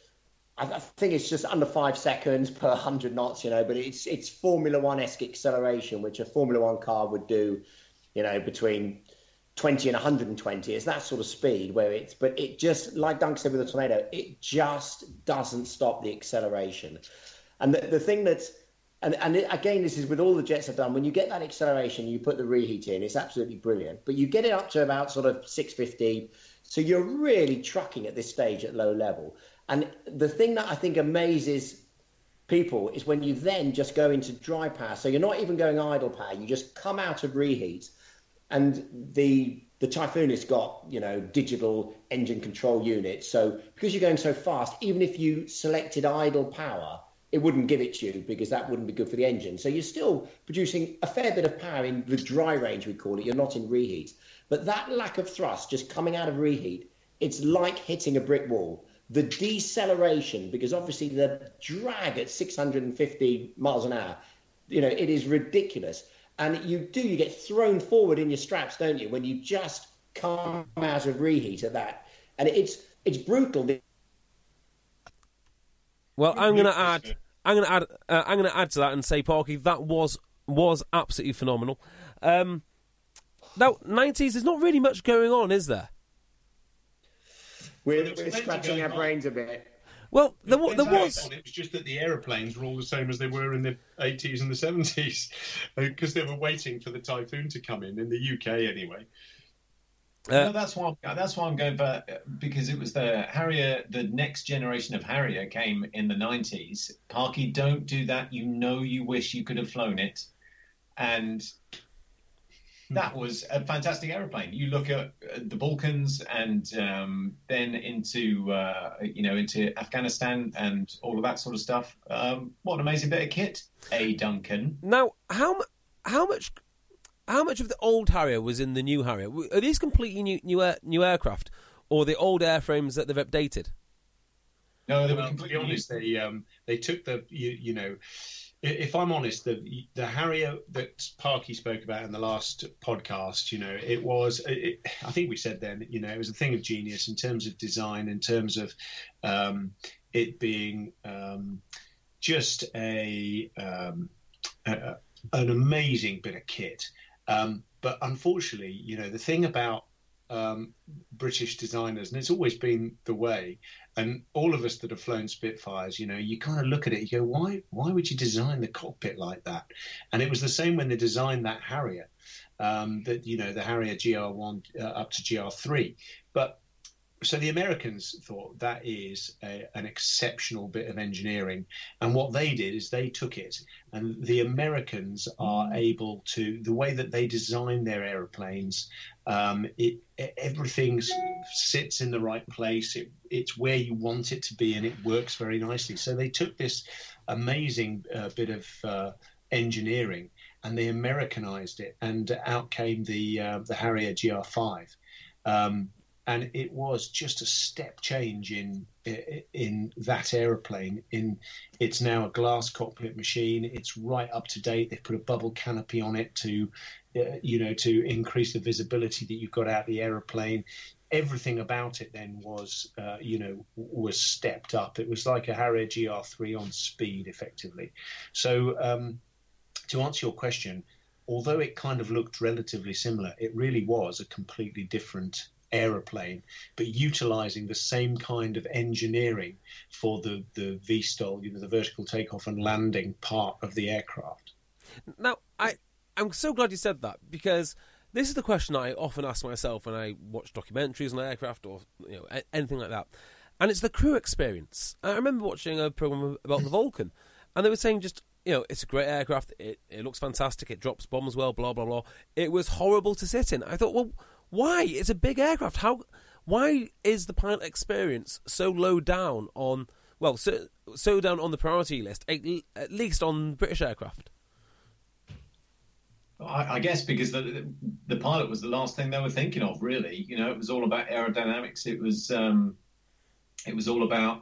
I think it's just under 5 seconds per 100 knots, but it's Formula One-esque acceleration, which a Formula One car would do, between 20 and 120. It's that sort of speed but it just, like Dunk said with the Tornado, it just doesn't stop the acceleration. And the thing that's, and again, this is with all the jets I've done, when you get that acceleration, you put the reheat in, it's absolutely brilliant. But you get it up to about sort of 650, so you're really trucking at this stage at low level. And the thing that I think amazes people is when you then just go into dry power. So you're not even going idle power. You just come out of reheat, and the Typhoon has got, digital engine control units. So because you're going so fast, even if you selected idle power, it wouldn't give it to you, because that wouldn't be good for the engine. So you're still producing a fair bit of power in the dry range, we call it. You're not in reheat. But that lack of thrust just coming out of reheat, it's like hitting a brick wall. The deceleration, because obviously the drag at 650 miles an hour, it is ridiculous. And you get thrown forward in your straps, don't you, when you just come out of reheat at that. And it's brutal. Well, I'm going to add to that and say, Parky, that was absolutely phenomenal. Now, 90s, there's not really much going on, is there? We're scratching our brains a bit. Well, there was. It was just that the aeroplanes were all the same as they were in the 80s and the 70s, because they were waiting for the Typhoon to come in the UK anyway. No, that's why I'm going for, because it was the Harrier, the next generation of Harrier came in the 90s. Parky, don't do that. You wish you could have flown it. And that was a fantastic aeroplane. You look at the Balkans and then into Afghanistan and all of that sort of stuff. What an amazing bit of kit, Duncan. Now, how much of the old Harrier was in the new Harrier? Are these completely new aircraft, or the old airframes that they've updated? No, they were completely honest. They took the If I'm honest, the Harrier that Parky spoke about in the last podcast, it was. I think we said then, it was a thing of genius in terms of design, in terms of it being just an amazing bit of kit. But unfortunately, the thing about British designers, and it's always been the way, and all of us that have flown Spitfires, you kind of look at it, you go, why would you design the cockpit like that? And it was the same when they designed that Harrier, the Harrier GR1 up to GR3. But so the Americans thought that is an exceptional bit of engineering, and what they did is they took it, and the Americans are able to, the way that they design their aeroplanes, everything sits in the right place. It's where you want it to be, and it works very nicely. So they took this amazing bit of engineering, and they Americanized it, and out came the Harrier GR5. And it was just a step change in that aeroplane. It's now a glass cockpit machine. It's right up to date. They've put a bubble canopy on it to increase the visibility that you've got out of the aeroplane. Everything about it then was stepped up. It was like a Harrier GR3 on speed, effectively. So to answer your question, although it kind of looked relatively similar, it really was a completely different aeroplane, but utilizing the same kind of engineering for the VSTOL, the vertical takeoff and landing part of the aircraft. Now, I'm so glad you said that, because this is the question I often ask myself when I watch documentaries on aircraft or anything like that, and it's the crew experience. I remember watching a program about the Vulcan, and they were saying just, it's a great aircraft, it looks fantastic, it drops bombs well, blah, blah, blah. It was horrible to sit in. I thought, well, why? It's a big aircraft. Why is the pilot experience so low down on, so down on the priority list, at least on British aircraft? I guess because the pilot was the last thing they were thinking of, really. It was all about aerodynamics. It was all about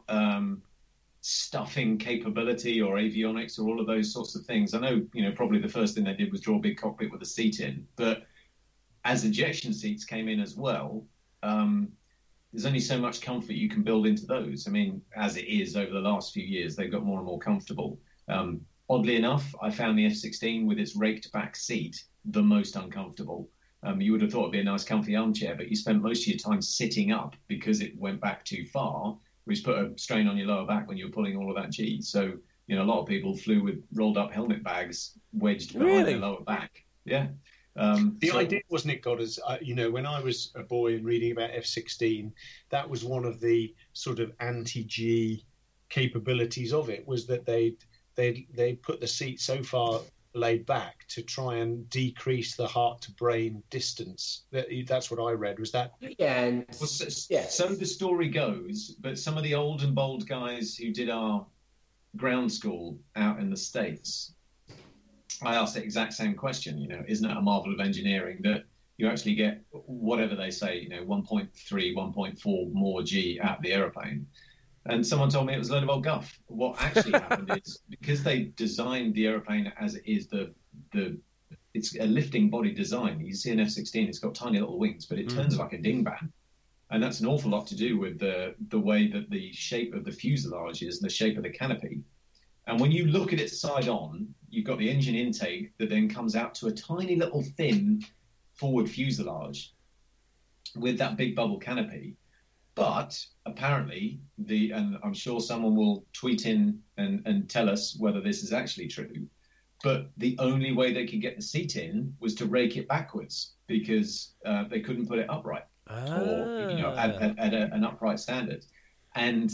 stuffing capability or avionics or all of those sorts of things. I know, probably the first thing they did was draw a big cockpit with a seat in, but as ejection seats came in as well, there's only so much comfort you can build into those. I mean, as it is over the last few years, they've got more and more comfortable. Oddly enough, I found the F-16 with its raked back seat the most uncomfortable. You would have thought it'd be a nice comfy armchair, but you spent most of your time sitting up because it went back too far, which put a strain on your lower back when you were pulling all of that G. So, a lot of people flew with rolled up helmet bags wedged behind their lower back. Yeah. The idea, wasn't it, God, as when I was a boy and reading about F-16, that was one of the sort of anti-G capabilities of it, was that they put the seat so far laid back to try and decrease the heart to brain distance. That's what I read. Was that? Yeah. So the story goes, but some of the old and bold guys who did our ground school out in the States, I asked the exact same question, isn't it a marvel of engineering that you actually get whatever they say, 1.3, 1.4 more G out of the aeroplane? And someone told me it was a load of old guff. What actually happened is, because they designed the aeroplane as it is, it's a lifting body design. You see an F-16, it's got tiny little wings, but it turns like a dingbat. And that's an awful lot to do with the way that the shape of the fuselage is and the shape of the canopy. And when you look at it side on, you've got the engine intake that then comes out to a tiny little thin forward fuselage with that big bubble canopy. But apparently, and I'm sure someone will tweet in and tell us whether this is actually true, but the only way they could get the seat in was to rake it backwards because they couldn't put it upright or at an upright standard. And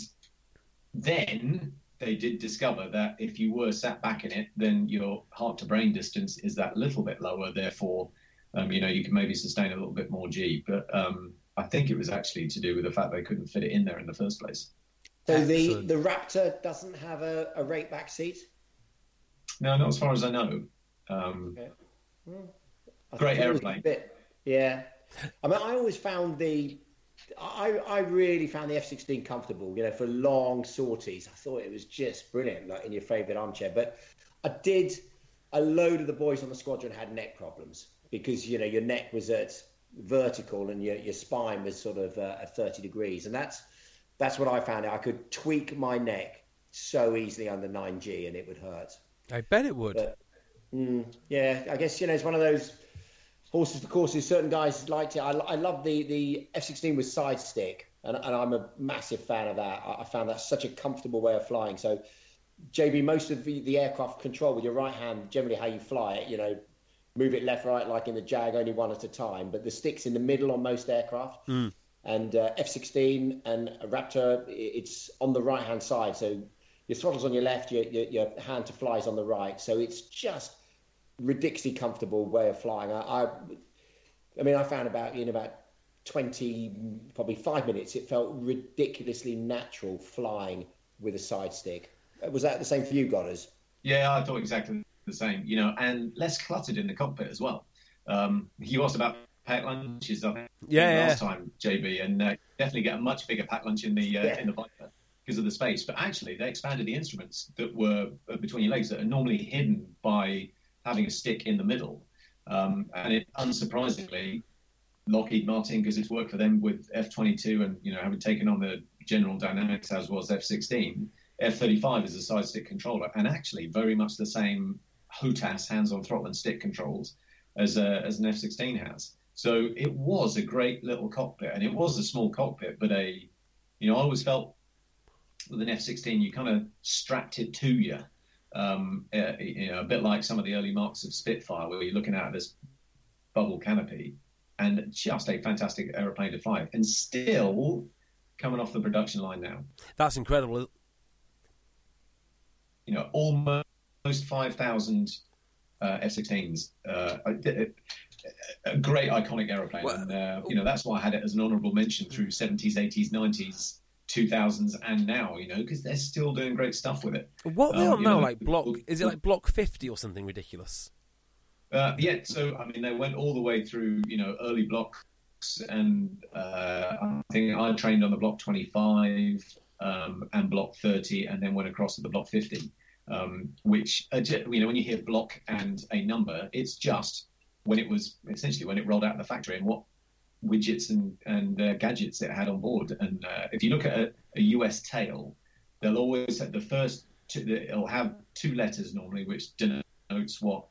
then they did discover that if you were sat back in it, then your heart to brain distance is that little bit lower. Therefore, You can maybe sustain a little bit more G, but I think it was actually to do with the fact they couldn't fit it in there in the first place. So the Raptor doesn't have a rake back seat? No, not as far as I know. Okay. Great aeroplane. Yeah. I mean, I always found I really found the F-16 comfortable, for long sorties. I thought it was just brilliant, like in your favourite armchair. But a load of the boys on the squadron had neck problems because, your neck was at vertical and your spine was sort of at 30 degrees. And that's what I found out. I could tweak my neck so easily under 9G and it would hurt. I bet it would. But, yeah, I guess, it's one of those horses for courses. Certain guys liked it. I love the F-16 with side stick, and I'm a massive fan of that. I found that such a comfortable way of flying. So, JB, most of the aircraft control with your right hand, generally how you fly it, move it left, right, like in the Jag, only one at a time. But the stick's in the middle on most aircraft. And F-16 and Raptor, it's on the right-hand side. So your throttle's on your left, your hand to fly is on the right. So it's just ridiculously comfortable way of flying. I found in about 20, probably 5 minutes, it felt ridiculously natural flying with a side stick. Was that the same for you, Goddard? Yeah, I thought exactly the same, and less cluttered in the cockpit as well. You asked about pack lunches, I think, last time, JB, and definitely get a much bigger pack lunch in the Viper because of the space. But actually, they expanded the instruments that were between your legs that are normally hidden by having a stick in the middle. And it, unsurprisingly, Lockheed Martin, because it's worked for them with F-22 and, having taken on the General Dynamics as was F-16, F-35 is a side stick controller, and actually very much the same HOTAS, hands-on throttle and stick controls, as an F-16 has. So it was a great little cockpit, and it was a small cockpit, but I always felt with an F-16, you kind of strapped it to you. A bit like some of the early marks of Spitfire, where you're looking at this bubble canopy, and just a fantastic aeroplane to fly, and still coming off the production line now. That's incredible. Almost 5,000 F-16s. A great iconic aeroplane, and that's why I had it as an honourable mention through 70s, 80s, 90s. 2000s and now, because they're still doing great stuff with it. What are they on now? Like block? Is it like block 50 or something ridiculous? Yeah. So they went all the way through, early blocks, and I think I trained on the block 25 and block 30, and then went across to the block 50. Which when you hear block and a number, it's just when it rolled out of the factory and what widgets and gadgets it had on board. And if you look at a US tail, they'll always have it'll have two letters normally, which denotes what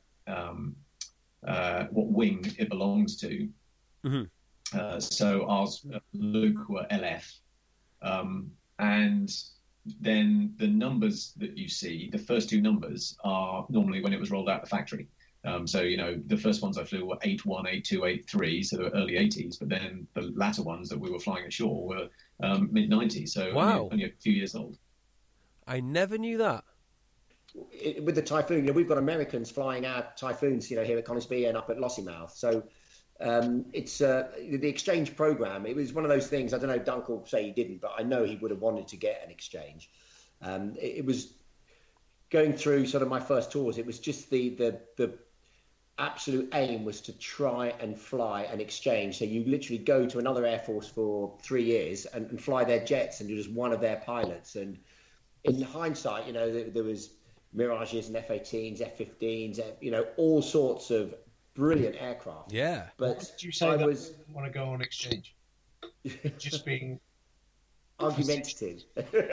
wing it belongs to. Mm-hmm. So ours, Luke, were LF, and then the numbers that you see, the first two numbers are normally when it was rolled out the factory. So, the first ones I flew were 81, 82, 83, so they were early 80s, but then the latter ones that we were flying ashore were mid-90s, so wow. only a few years old. I never knew that. With the Typhoon, we've got Americans flying our Typhoons, here at Conisbee and up at Lossiemouth. So it's the exchange program. It was one of those things, I don't know, Dunk will say he didn't, but I know he would have wanted to get an exchange. It was going through sort of my first tours. It was just the absolute aim was to try and fly an exchange. So you literally go to another Air Force for 3 years and fly their jets, and you're just one of their pilots. And in hindsight, there was Mirages and F-18s, F-15s, all sorts of brilliant aircraft. Yeah. But what did you say that was want to go on exchange? Just being argumentative.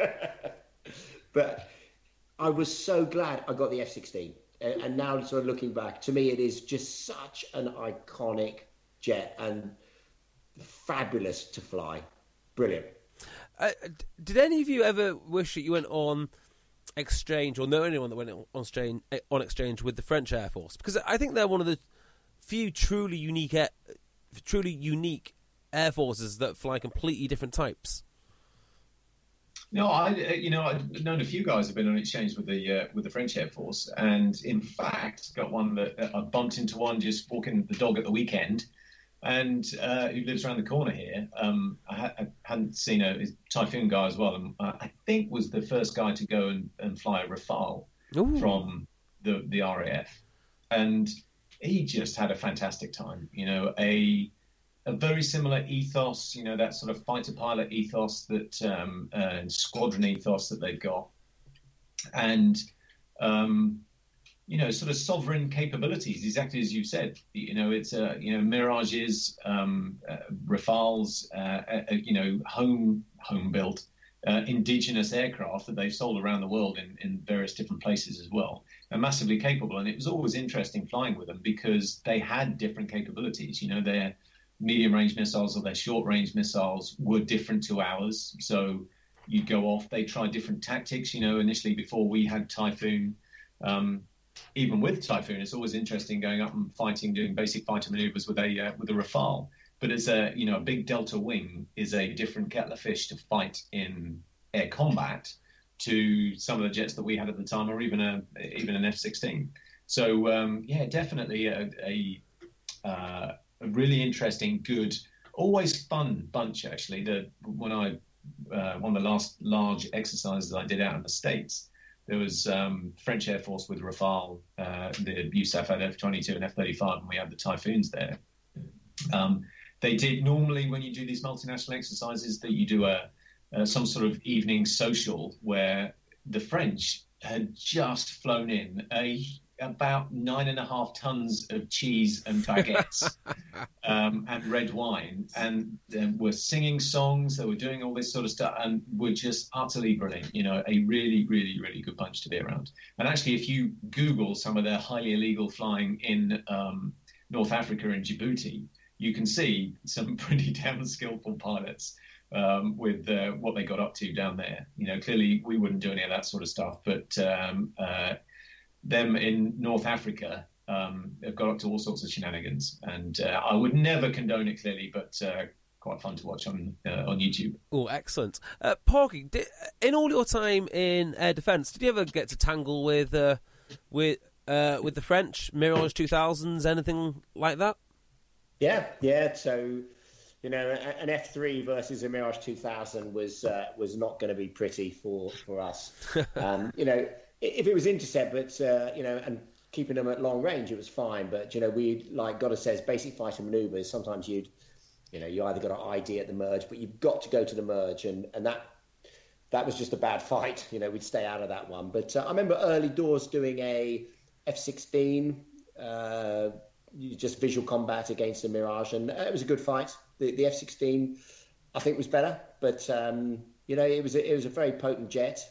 But I was so glad I got the F-16. And now sort of looking back, to me, it is just such an iconic jet and fabulous to fly. Brilliant. Did any of you ever wish that you went on exchange, or know anyone that went on exchange with the French Air Force? Because I think they're one of the few truly unique Air Forces that fly completely different types. No, I've known a few guys who've been on exchange with the French Air Force, and in fact, got one that I bumped into one just walking the dog at the weekend, and who lives around the corner here. I hadn't seen a Typhoon guy as well, and I think was the first guy to go and fly a Rafale from the RAF, and he just had a fantastic time. A very similar ethos, that sort of fighter pilot ethos that squadron ethos that they've got, and sort of sovereign capabilities, exactly as you said. It's Mirages, Rafales, home built indigenous aircraft that they've sold around the world in various different places as well. They're massively capable, and it was always interesting flying with them because they had different capabilities. Their medium-range missiles or their short-range missiles were different to ours. So you'd go off. They tried different tactics. Initially before we had Typhoon, even with Typhoon, it's always interesting going up and fighting, doing basic fighter maneuvers with a Rafale. But as a big Delta Wing is a different kettle of fish to fight in air combat to some of the jets that we had at the time, or even an F-16. So definitely a really interesting, good, always fun bunch. Actually, one of the last large exercises I did out in the States, there was French Air Force with Rafale, the USAF had F-22 and F-35, and we had the Typhoons there. They did normally, when you do these multinational exercises, that you do some sort of evening social where the French had just flown in about 9.5 tons of cheese and baguettes and red wine, and were singing songs. They were doing all this sort of stuff, and were just utterly brilliant. A really, really, really good bunch to be around. And actually, if you Google some of their highly illegal flying in North Africa and Djibouti, you can see some pretty damn skillful pilots with what they got up to down there. Clearly we wouldn't do any of that sort of stuff, but them in North Africa have got up to all sorts of shenanigans, and I would never condone it, clearly, but quite fun to watch on YouTube. Oh, excellent. Porky, in all your time in air defence, did you ever get to tangle with the French Mirage 2000s, anything like that? Yeah. So, an F3 versus a Mirage 2000 was not going to be pretty for us. If it was intercept, but and keeping them at long range, it was fine. But we, like Goddard says, basic fighter manoeuvres. Sometimes you either got an ID at the merge, but you've got to go to the merge, and that was just a bad fight. We'd stay out of that one. But I remember early doors doing a F-16. Just visual combat against the Mirage, and it was a good fight. The F-16, I think, was better, but it was a very potent jet.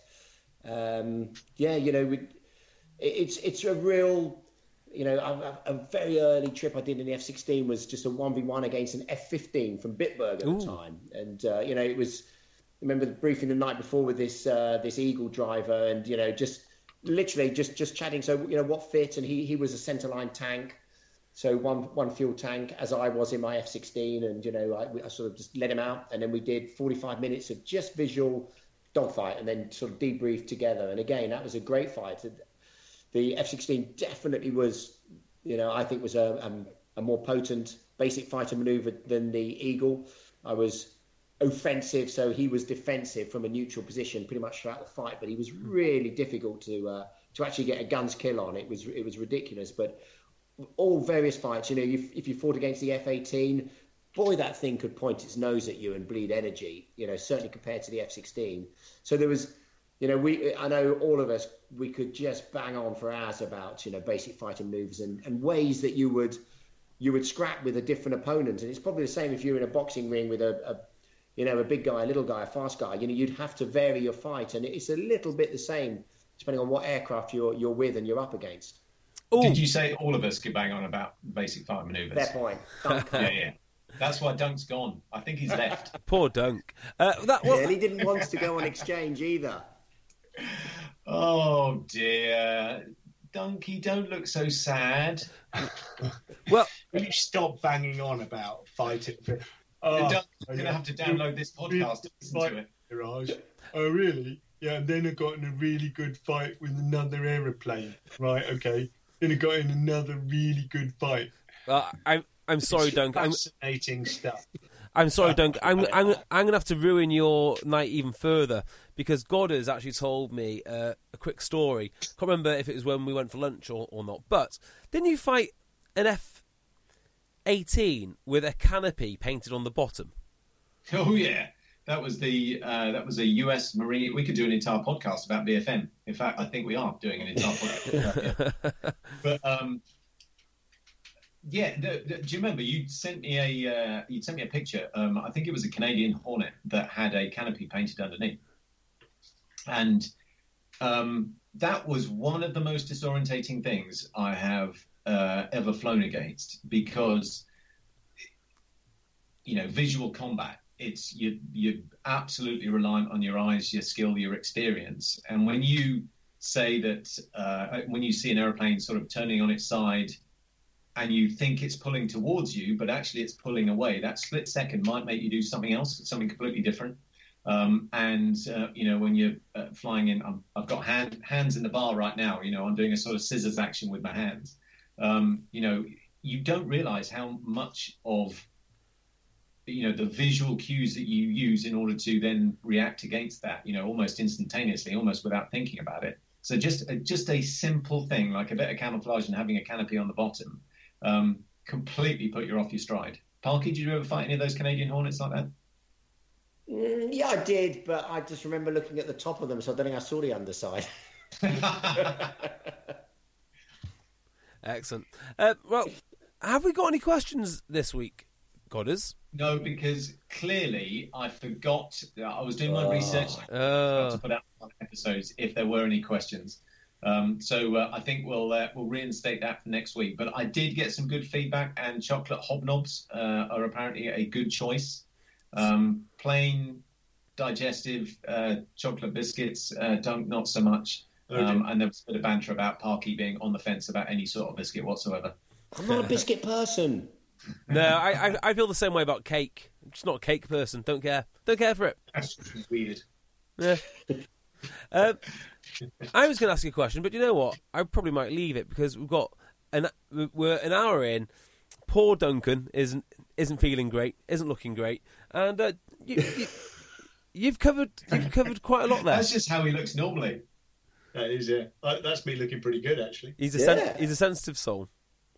It's a real, a very early trip I did in the F-16 was just a 1v1 against an F-15 from Bitburg at the time, and it was. I remember the briefing the night before with this Eagle driver, and just literally just chatting. So what fit, and he was a centerline tank. So one fuel tank, as I was in my F-16, and I sort of just let him out, and then we did 45 minutes of just visual dogfight, and then sort of debriefed together. And again, that was a great fight. The F-16 definitely was, I think was a more potent basic fighter maneuver than the Eagle. I was offensive, so he was defensive from a neutral position pretty much throughout the fight. But he was really difficult to actually get a guns kill on. It was ridiculous, but. All various fights, if you fought against the F-18, boy, that thing could point its nose at you and bleed energy, certainly compared to the F-16. So there was, I know all of us, we could just bang on for hours about, basic fighter moves and ways that you would scrap with a different opponent. And it's probably the same if you're in a boxing ring with a big guy, a little guy, a fast guy. You'd have to vary your fight, and it's a little bit the same depending on what aircraft you're with and you're up against. Ooh. Did you say all of us could bang on about basic fighter manoeuvres? Fair point. Yeah. That's why Dunk's gone. I think he's left. Poor Dunk. And he didn't want to go on exchange either. Oh, dear. Dunky, don't look so sad. Well, will you stop banging on about fighting? You're going to have to download this podcast to listen to it. Garage. Oh, really? Yeah, and then I got in a really good fight with another aeroplane. Right, okay. Then I got in another really good fight. I'm sorry, Duncan. Fascinating stuff. I'm sorry, Duncan. I'm going to have to ruin your night even further because God has actually told me a quick story. Can't remember if it was when we went for lunch or not. But didn't you fight an F-18 with a canopy painted on the bottom? Oh yeah, that was a US Marine. We could do an entire podcast about BFM. In fact, I think we are doing an entire podcast. But yeah, do you remember you sent me a picture? I think it was a Canadian Hornet that had a canopy painted underneath, and that was one of the most disorientating things I have ever flown against because visual combat. It's you're absolutely reliant on your eyes, your skill, your experience, and when you say that when you see an airplane sort of turning on its side. And you think it's pulling towards you, but actually it's pulling away. That split second might make you do something else, something completely different. When you're flying in, I've got hands in the bar right now. I'm doing a sort of scissors action with my hands. You don't realize how much of the visual cues that you use in order to then react against that. Almost instantaneously, almost without thinking about it. So just a simple thing like a bit of camouflage and having a canopy on the bottom. Completely put you off your stride. Parky, did you ever fight any of those Canadian Hornets like that? Yeah, I did, but I just remember looking at the top of them, so I don't think I saw the underside. Excellent. Well, have we got any questions this week, Godders? No, because clearly I forgot. I was doing my research to put out episodes if there were any questions. So I think we'll reinstate that for next week. But I did get some good feedback, and chocolate hobnobs are apparently a good choice. Plain, digestive chocolate biscuits, not so much. And there was a bit of banter about Parky being on the fence about any sort of biscuit whatsoever. I'm not a biscuit person. No, I feel the same way about cake. I'm just not a cake person. Don't care for it. That's weird. Yeah. I was going to ask you a question, but you know what? I probably might leave it because we're an hour in. Poor Duncan isn't feeling great, isn't looking great, and you've covered quite a lot there. That's just how he looks normally. That is, yeah. That's me looking pretty good, actually. He's a sensitive soul.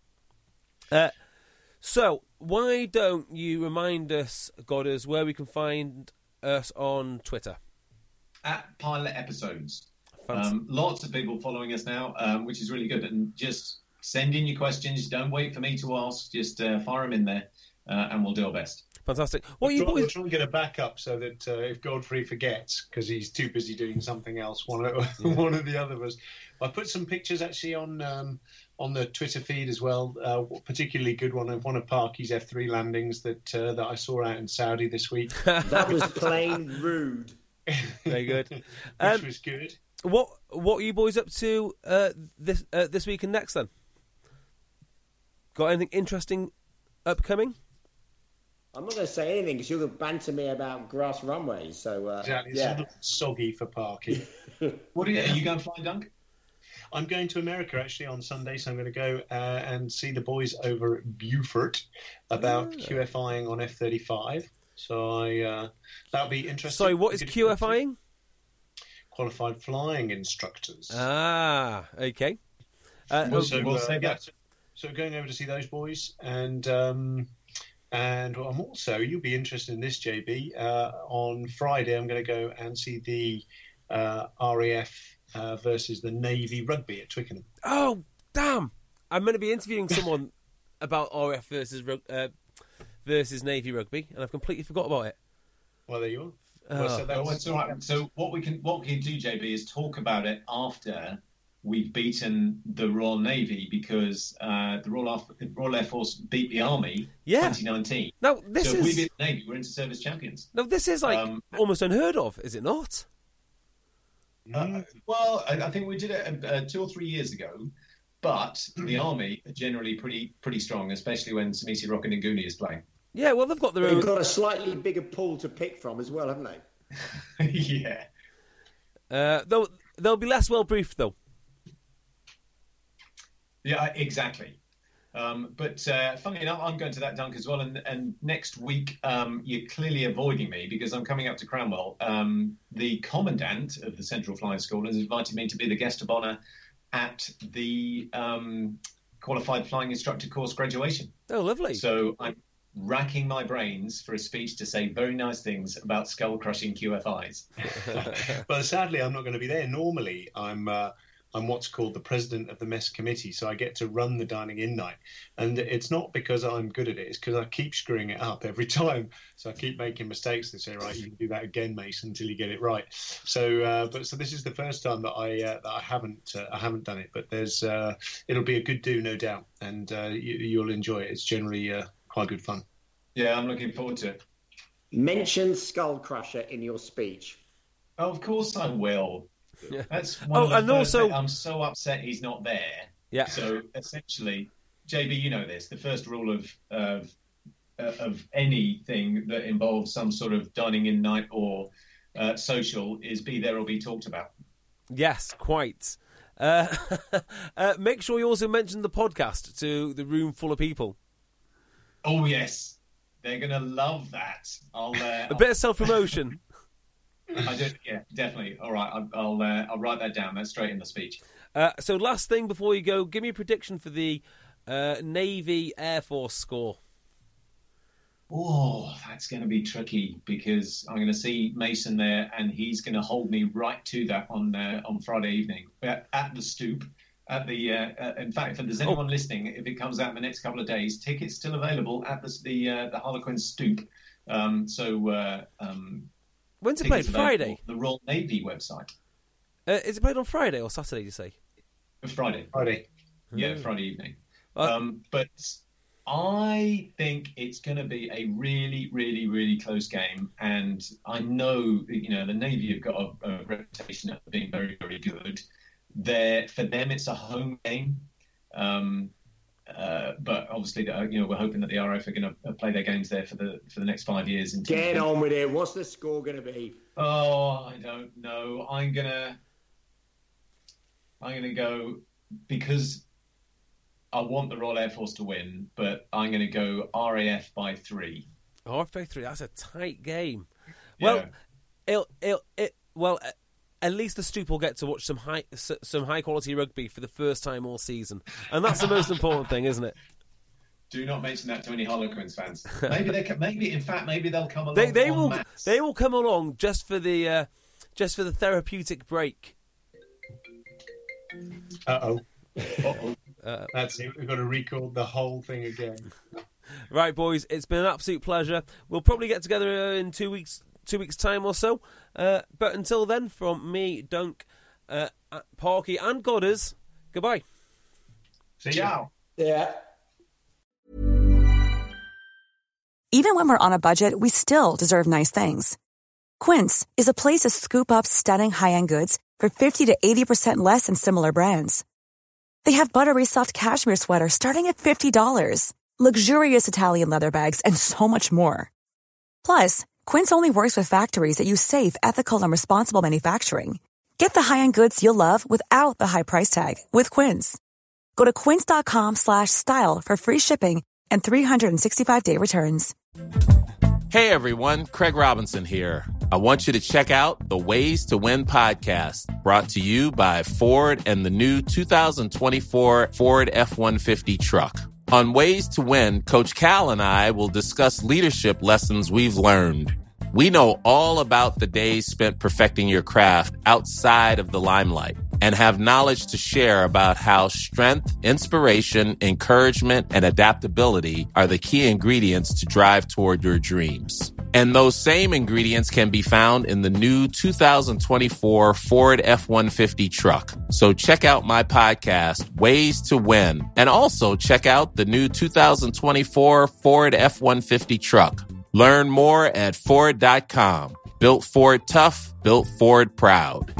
So why don't you remind us, Godders, where we can find us on Twitter? At Pilot Episodes. Lots of people following us now, which is really good. And just send in your questions. Don't wait for me to ask. Just fire them in there, and we'll do our best. Fantastic. We'll try and get a backup so that if Godfrey forgets, because he's too busy doing something else, one of the other of us. I put some pictures actually on the Twitter feed as well. Particularly good one of Parky's F3 landings that I saw out in Saudi this week. That was plain rude. Very good. Which was good. What are you boys up to this week and next then? Got anything interesting upcoming? I'm not going to say anything because you're going to banter me about grass runways. So exactly, it's a little soggy for Parky. Are you going to fly, Dunk? I'm going to America actually on Sunday, so I'm going to go and see the boys over at Beaufort about QFIing on F-35. So that'll be interesting. Sorry, what is QFIing? Qualified Flying Instructors. Ah, okay. So going over to see those boys, and I'm also, you'll be interested in this, JB. On Friday, I'm going to go and see the RAF versus the Navy rugby at Twickenham. Oh, damn! I'm going to be interviewing someone about RAF versus Navy rugby, and I've completely forgot about it. Well, there you are. It's all right. So what we can do, JB, is talk about it after we've beaten the Royal Navy, because the Royal Air Force beat the Army 2019. Now, we beat the Navy, we're inter-service champions. No, this is almost unheard of, is it not? Well, I think we did it 2 or 3 years ago, but the Army are generally pretty strong, especially when Samisi Rokaninguni is playing. Yeah, well, they've got their own... They've got a slightly bigger pool to pick from as well, haven't they? Yeah. They'll be less well-briefed, though. Yeah, exactly. But funnily enough, I'm going to that dunk as well. And next week, you're clearly avoiding me because I'm coming up to Cranwell. The commandant of the Central Flying School has invited me to be the guest of honour at the Qualified Flying Instructor course graduation. Oh, lovely. So I'm racking my brains for a speech to say very nice things about skull-crushing QFIs. But sadly, I'm not going to be there. Normally, I'm what's called the president of the mess committee, so I get to run the dining in night. And it's not because I'm good at it, it's because I keep screwing it up every time. So I keep making mistakes. They say, right, you can do that again, Mason, until you get it right. So so this is the first time that I haven't done it, but it'll be a good do, no doubt, and you'll enjoy it. It's generally quite good fun. Yeah, I'm looking forward to it. Mention Skull Crusher in your speech. Oh, of course I will. Yeah. That's one and also I'm so upset he's not there. Yeah. So essentially, JB, you know this. The first rule of anything that involves some sort of dining in night or social is be there or be talked about. Yes, quite. Make sure you also mention the podcast to the room full of people. Oh yes, they're gonna love that. A bit of self-promotion. I do, yeah, definitely. All right, I'll write that down. That's straight in the speech. So last thing before you go, give me a prediction for the Navy Air Force score. Oh, that's going to be tricky because I'm going to see Mason there, and he's going to hold me right to that on Friday evening at the Stoop. At the in fact, if there's anyone listening, if it comes out in the next couple of days, tickets still available at the Harlequin Stoop. When's it played? Friday? The Royal Navy website. Is it played on Friday or Saturday, you say? Friday. Yeah, Friday evening. But I think it's going to be a really, really, really close game. And I know, the Navy have got a reputation of being very, very good. For them, it's a home game. But obviously, we're hoping that the RF are going to play their games there for the next 5 years. Get on with it. What's the score going to be? Oh, I don't know. I'm gonna go because I want the Royal Air Force to win, but I'm going to go RAF by 3. RAF by 3. That's a tight game. Yeah. Well, at least the Stoop will get to watch some high quality rugby for the first time all season, and that's the most important thing, isn't it? Do not mention that to any Harlequins fans. Maybe they'll come along. They will come along just for the therapeutic break. That's it. We've got to record the whole thing again. Right, boys. It's been an absolute pleasure. We'll probably get together in 2 weeks' time or so. But until then, from me, Dunk, Parky, and Godders, goodbye. Ciao. Yeah. Even when we're on a budget, we still deserve nice things. Quince is a place to scoop up stunning high-end goods for 50 to 80% less than similar brands. They have buttery soft cashmere sweaters starting at $50, luxurious Italian leather bags, and so much more. Plus, Quince only works with factories that use safe, ethical, and responsible manufacturing. Get the high-end goods you'll love without the high price tag with Quince. Go to quince.com/style for free shipping and 365-day returns. Hey everyone, Craig Robinson here. I want you to check out the Ways to Win podcast, brought to you by Ford and the new 2024 Ford F-150 truck. On Ways to Win, Coach Cal and I will discuss leadership lessons we've learned. We know all about the days spent perfecting your craft outside of the limelight and have knowledge to share about how strength, inspiration, encouragement, and adaptability are the key ingredients to drive toward your dreams. And those same ingredients can be found in the new 2024 Ford F-150 truck. So check out my podcast, Ways to Win, and also check out the new 2024 Ford F-150 truck. Learn more at Ford.com. Built Ford tough, built Ford proud.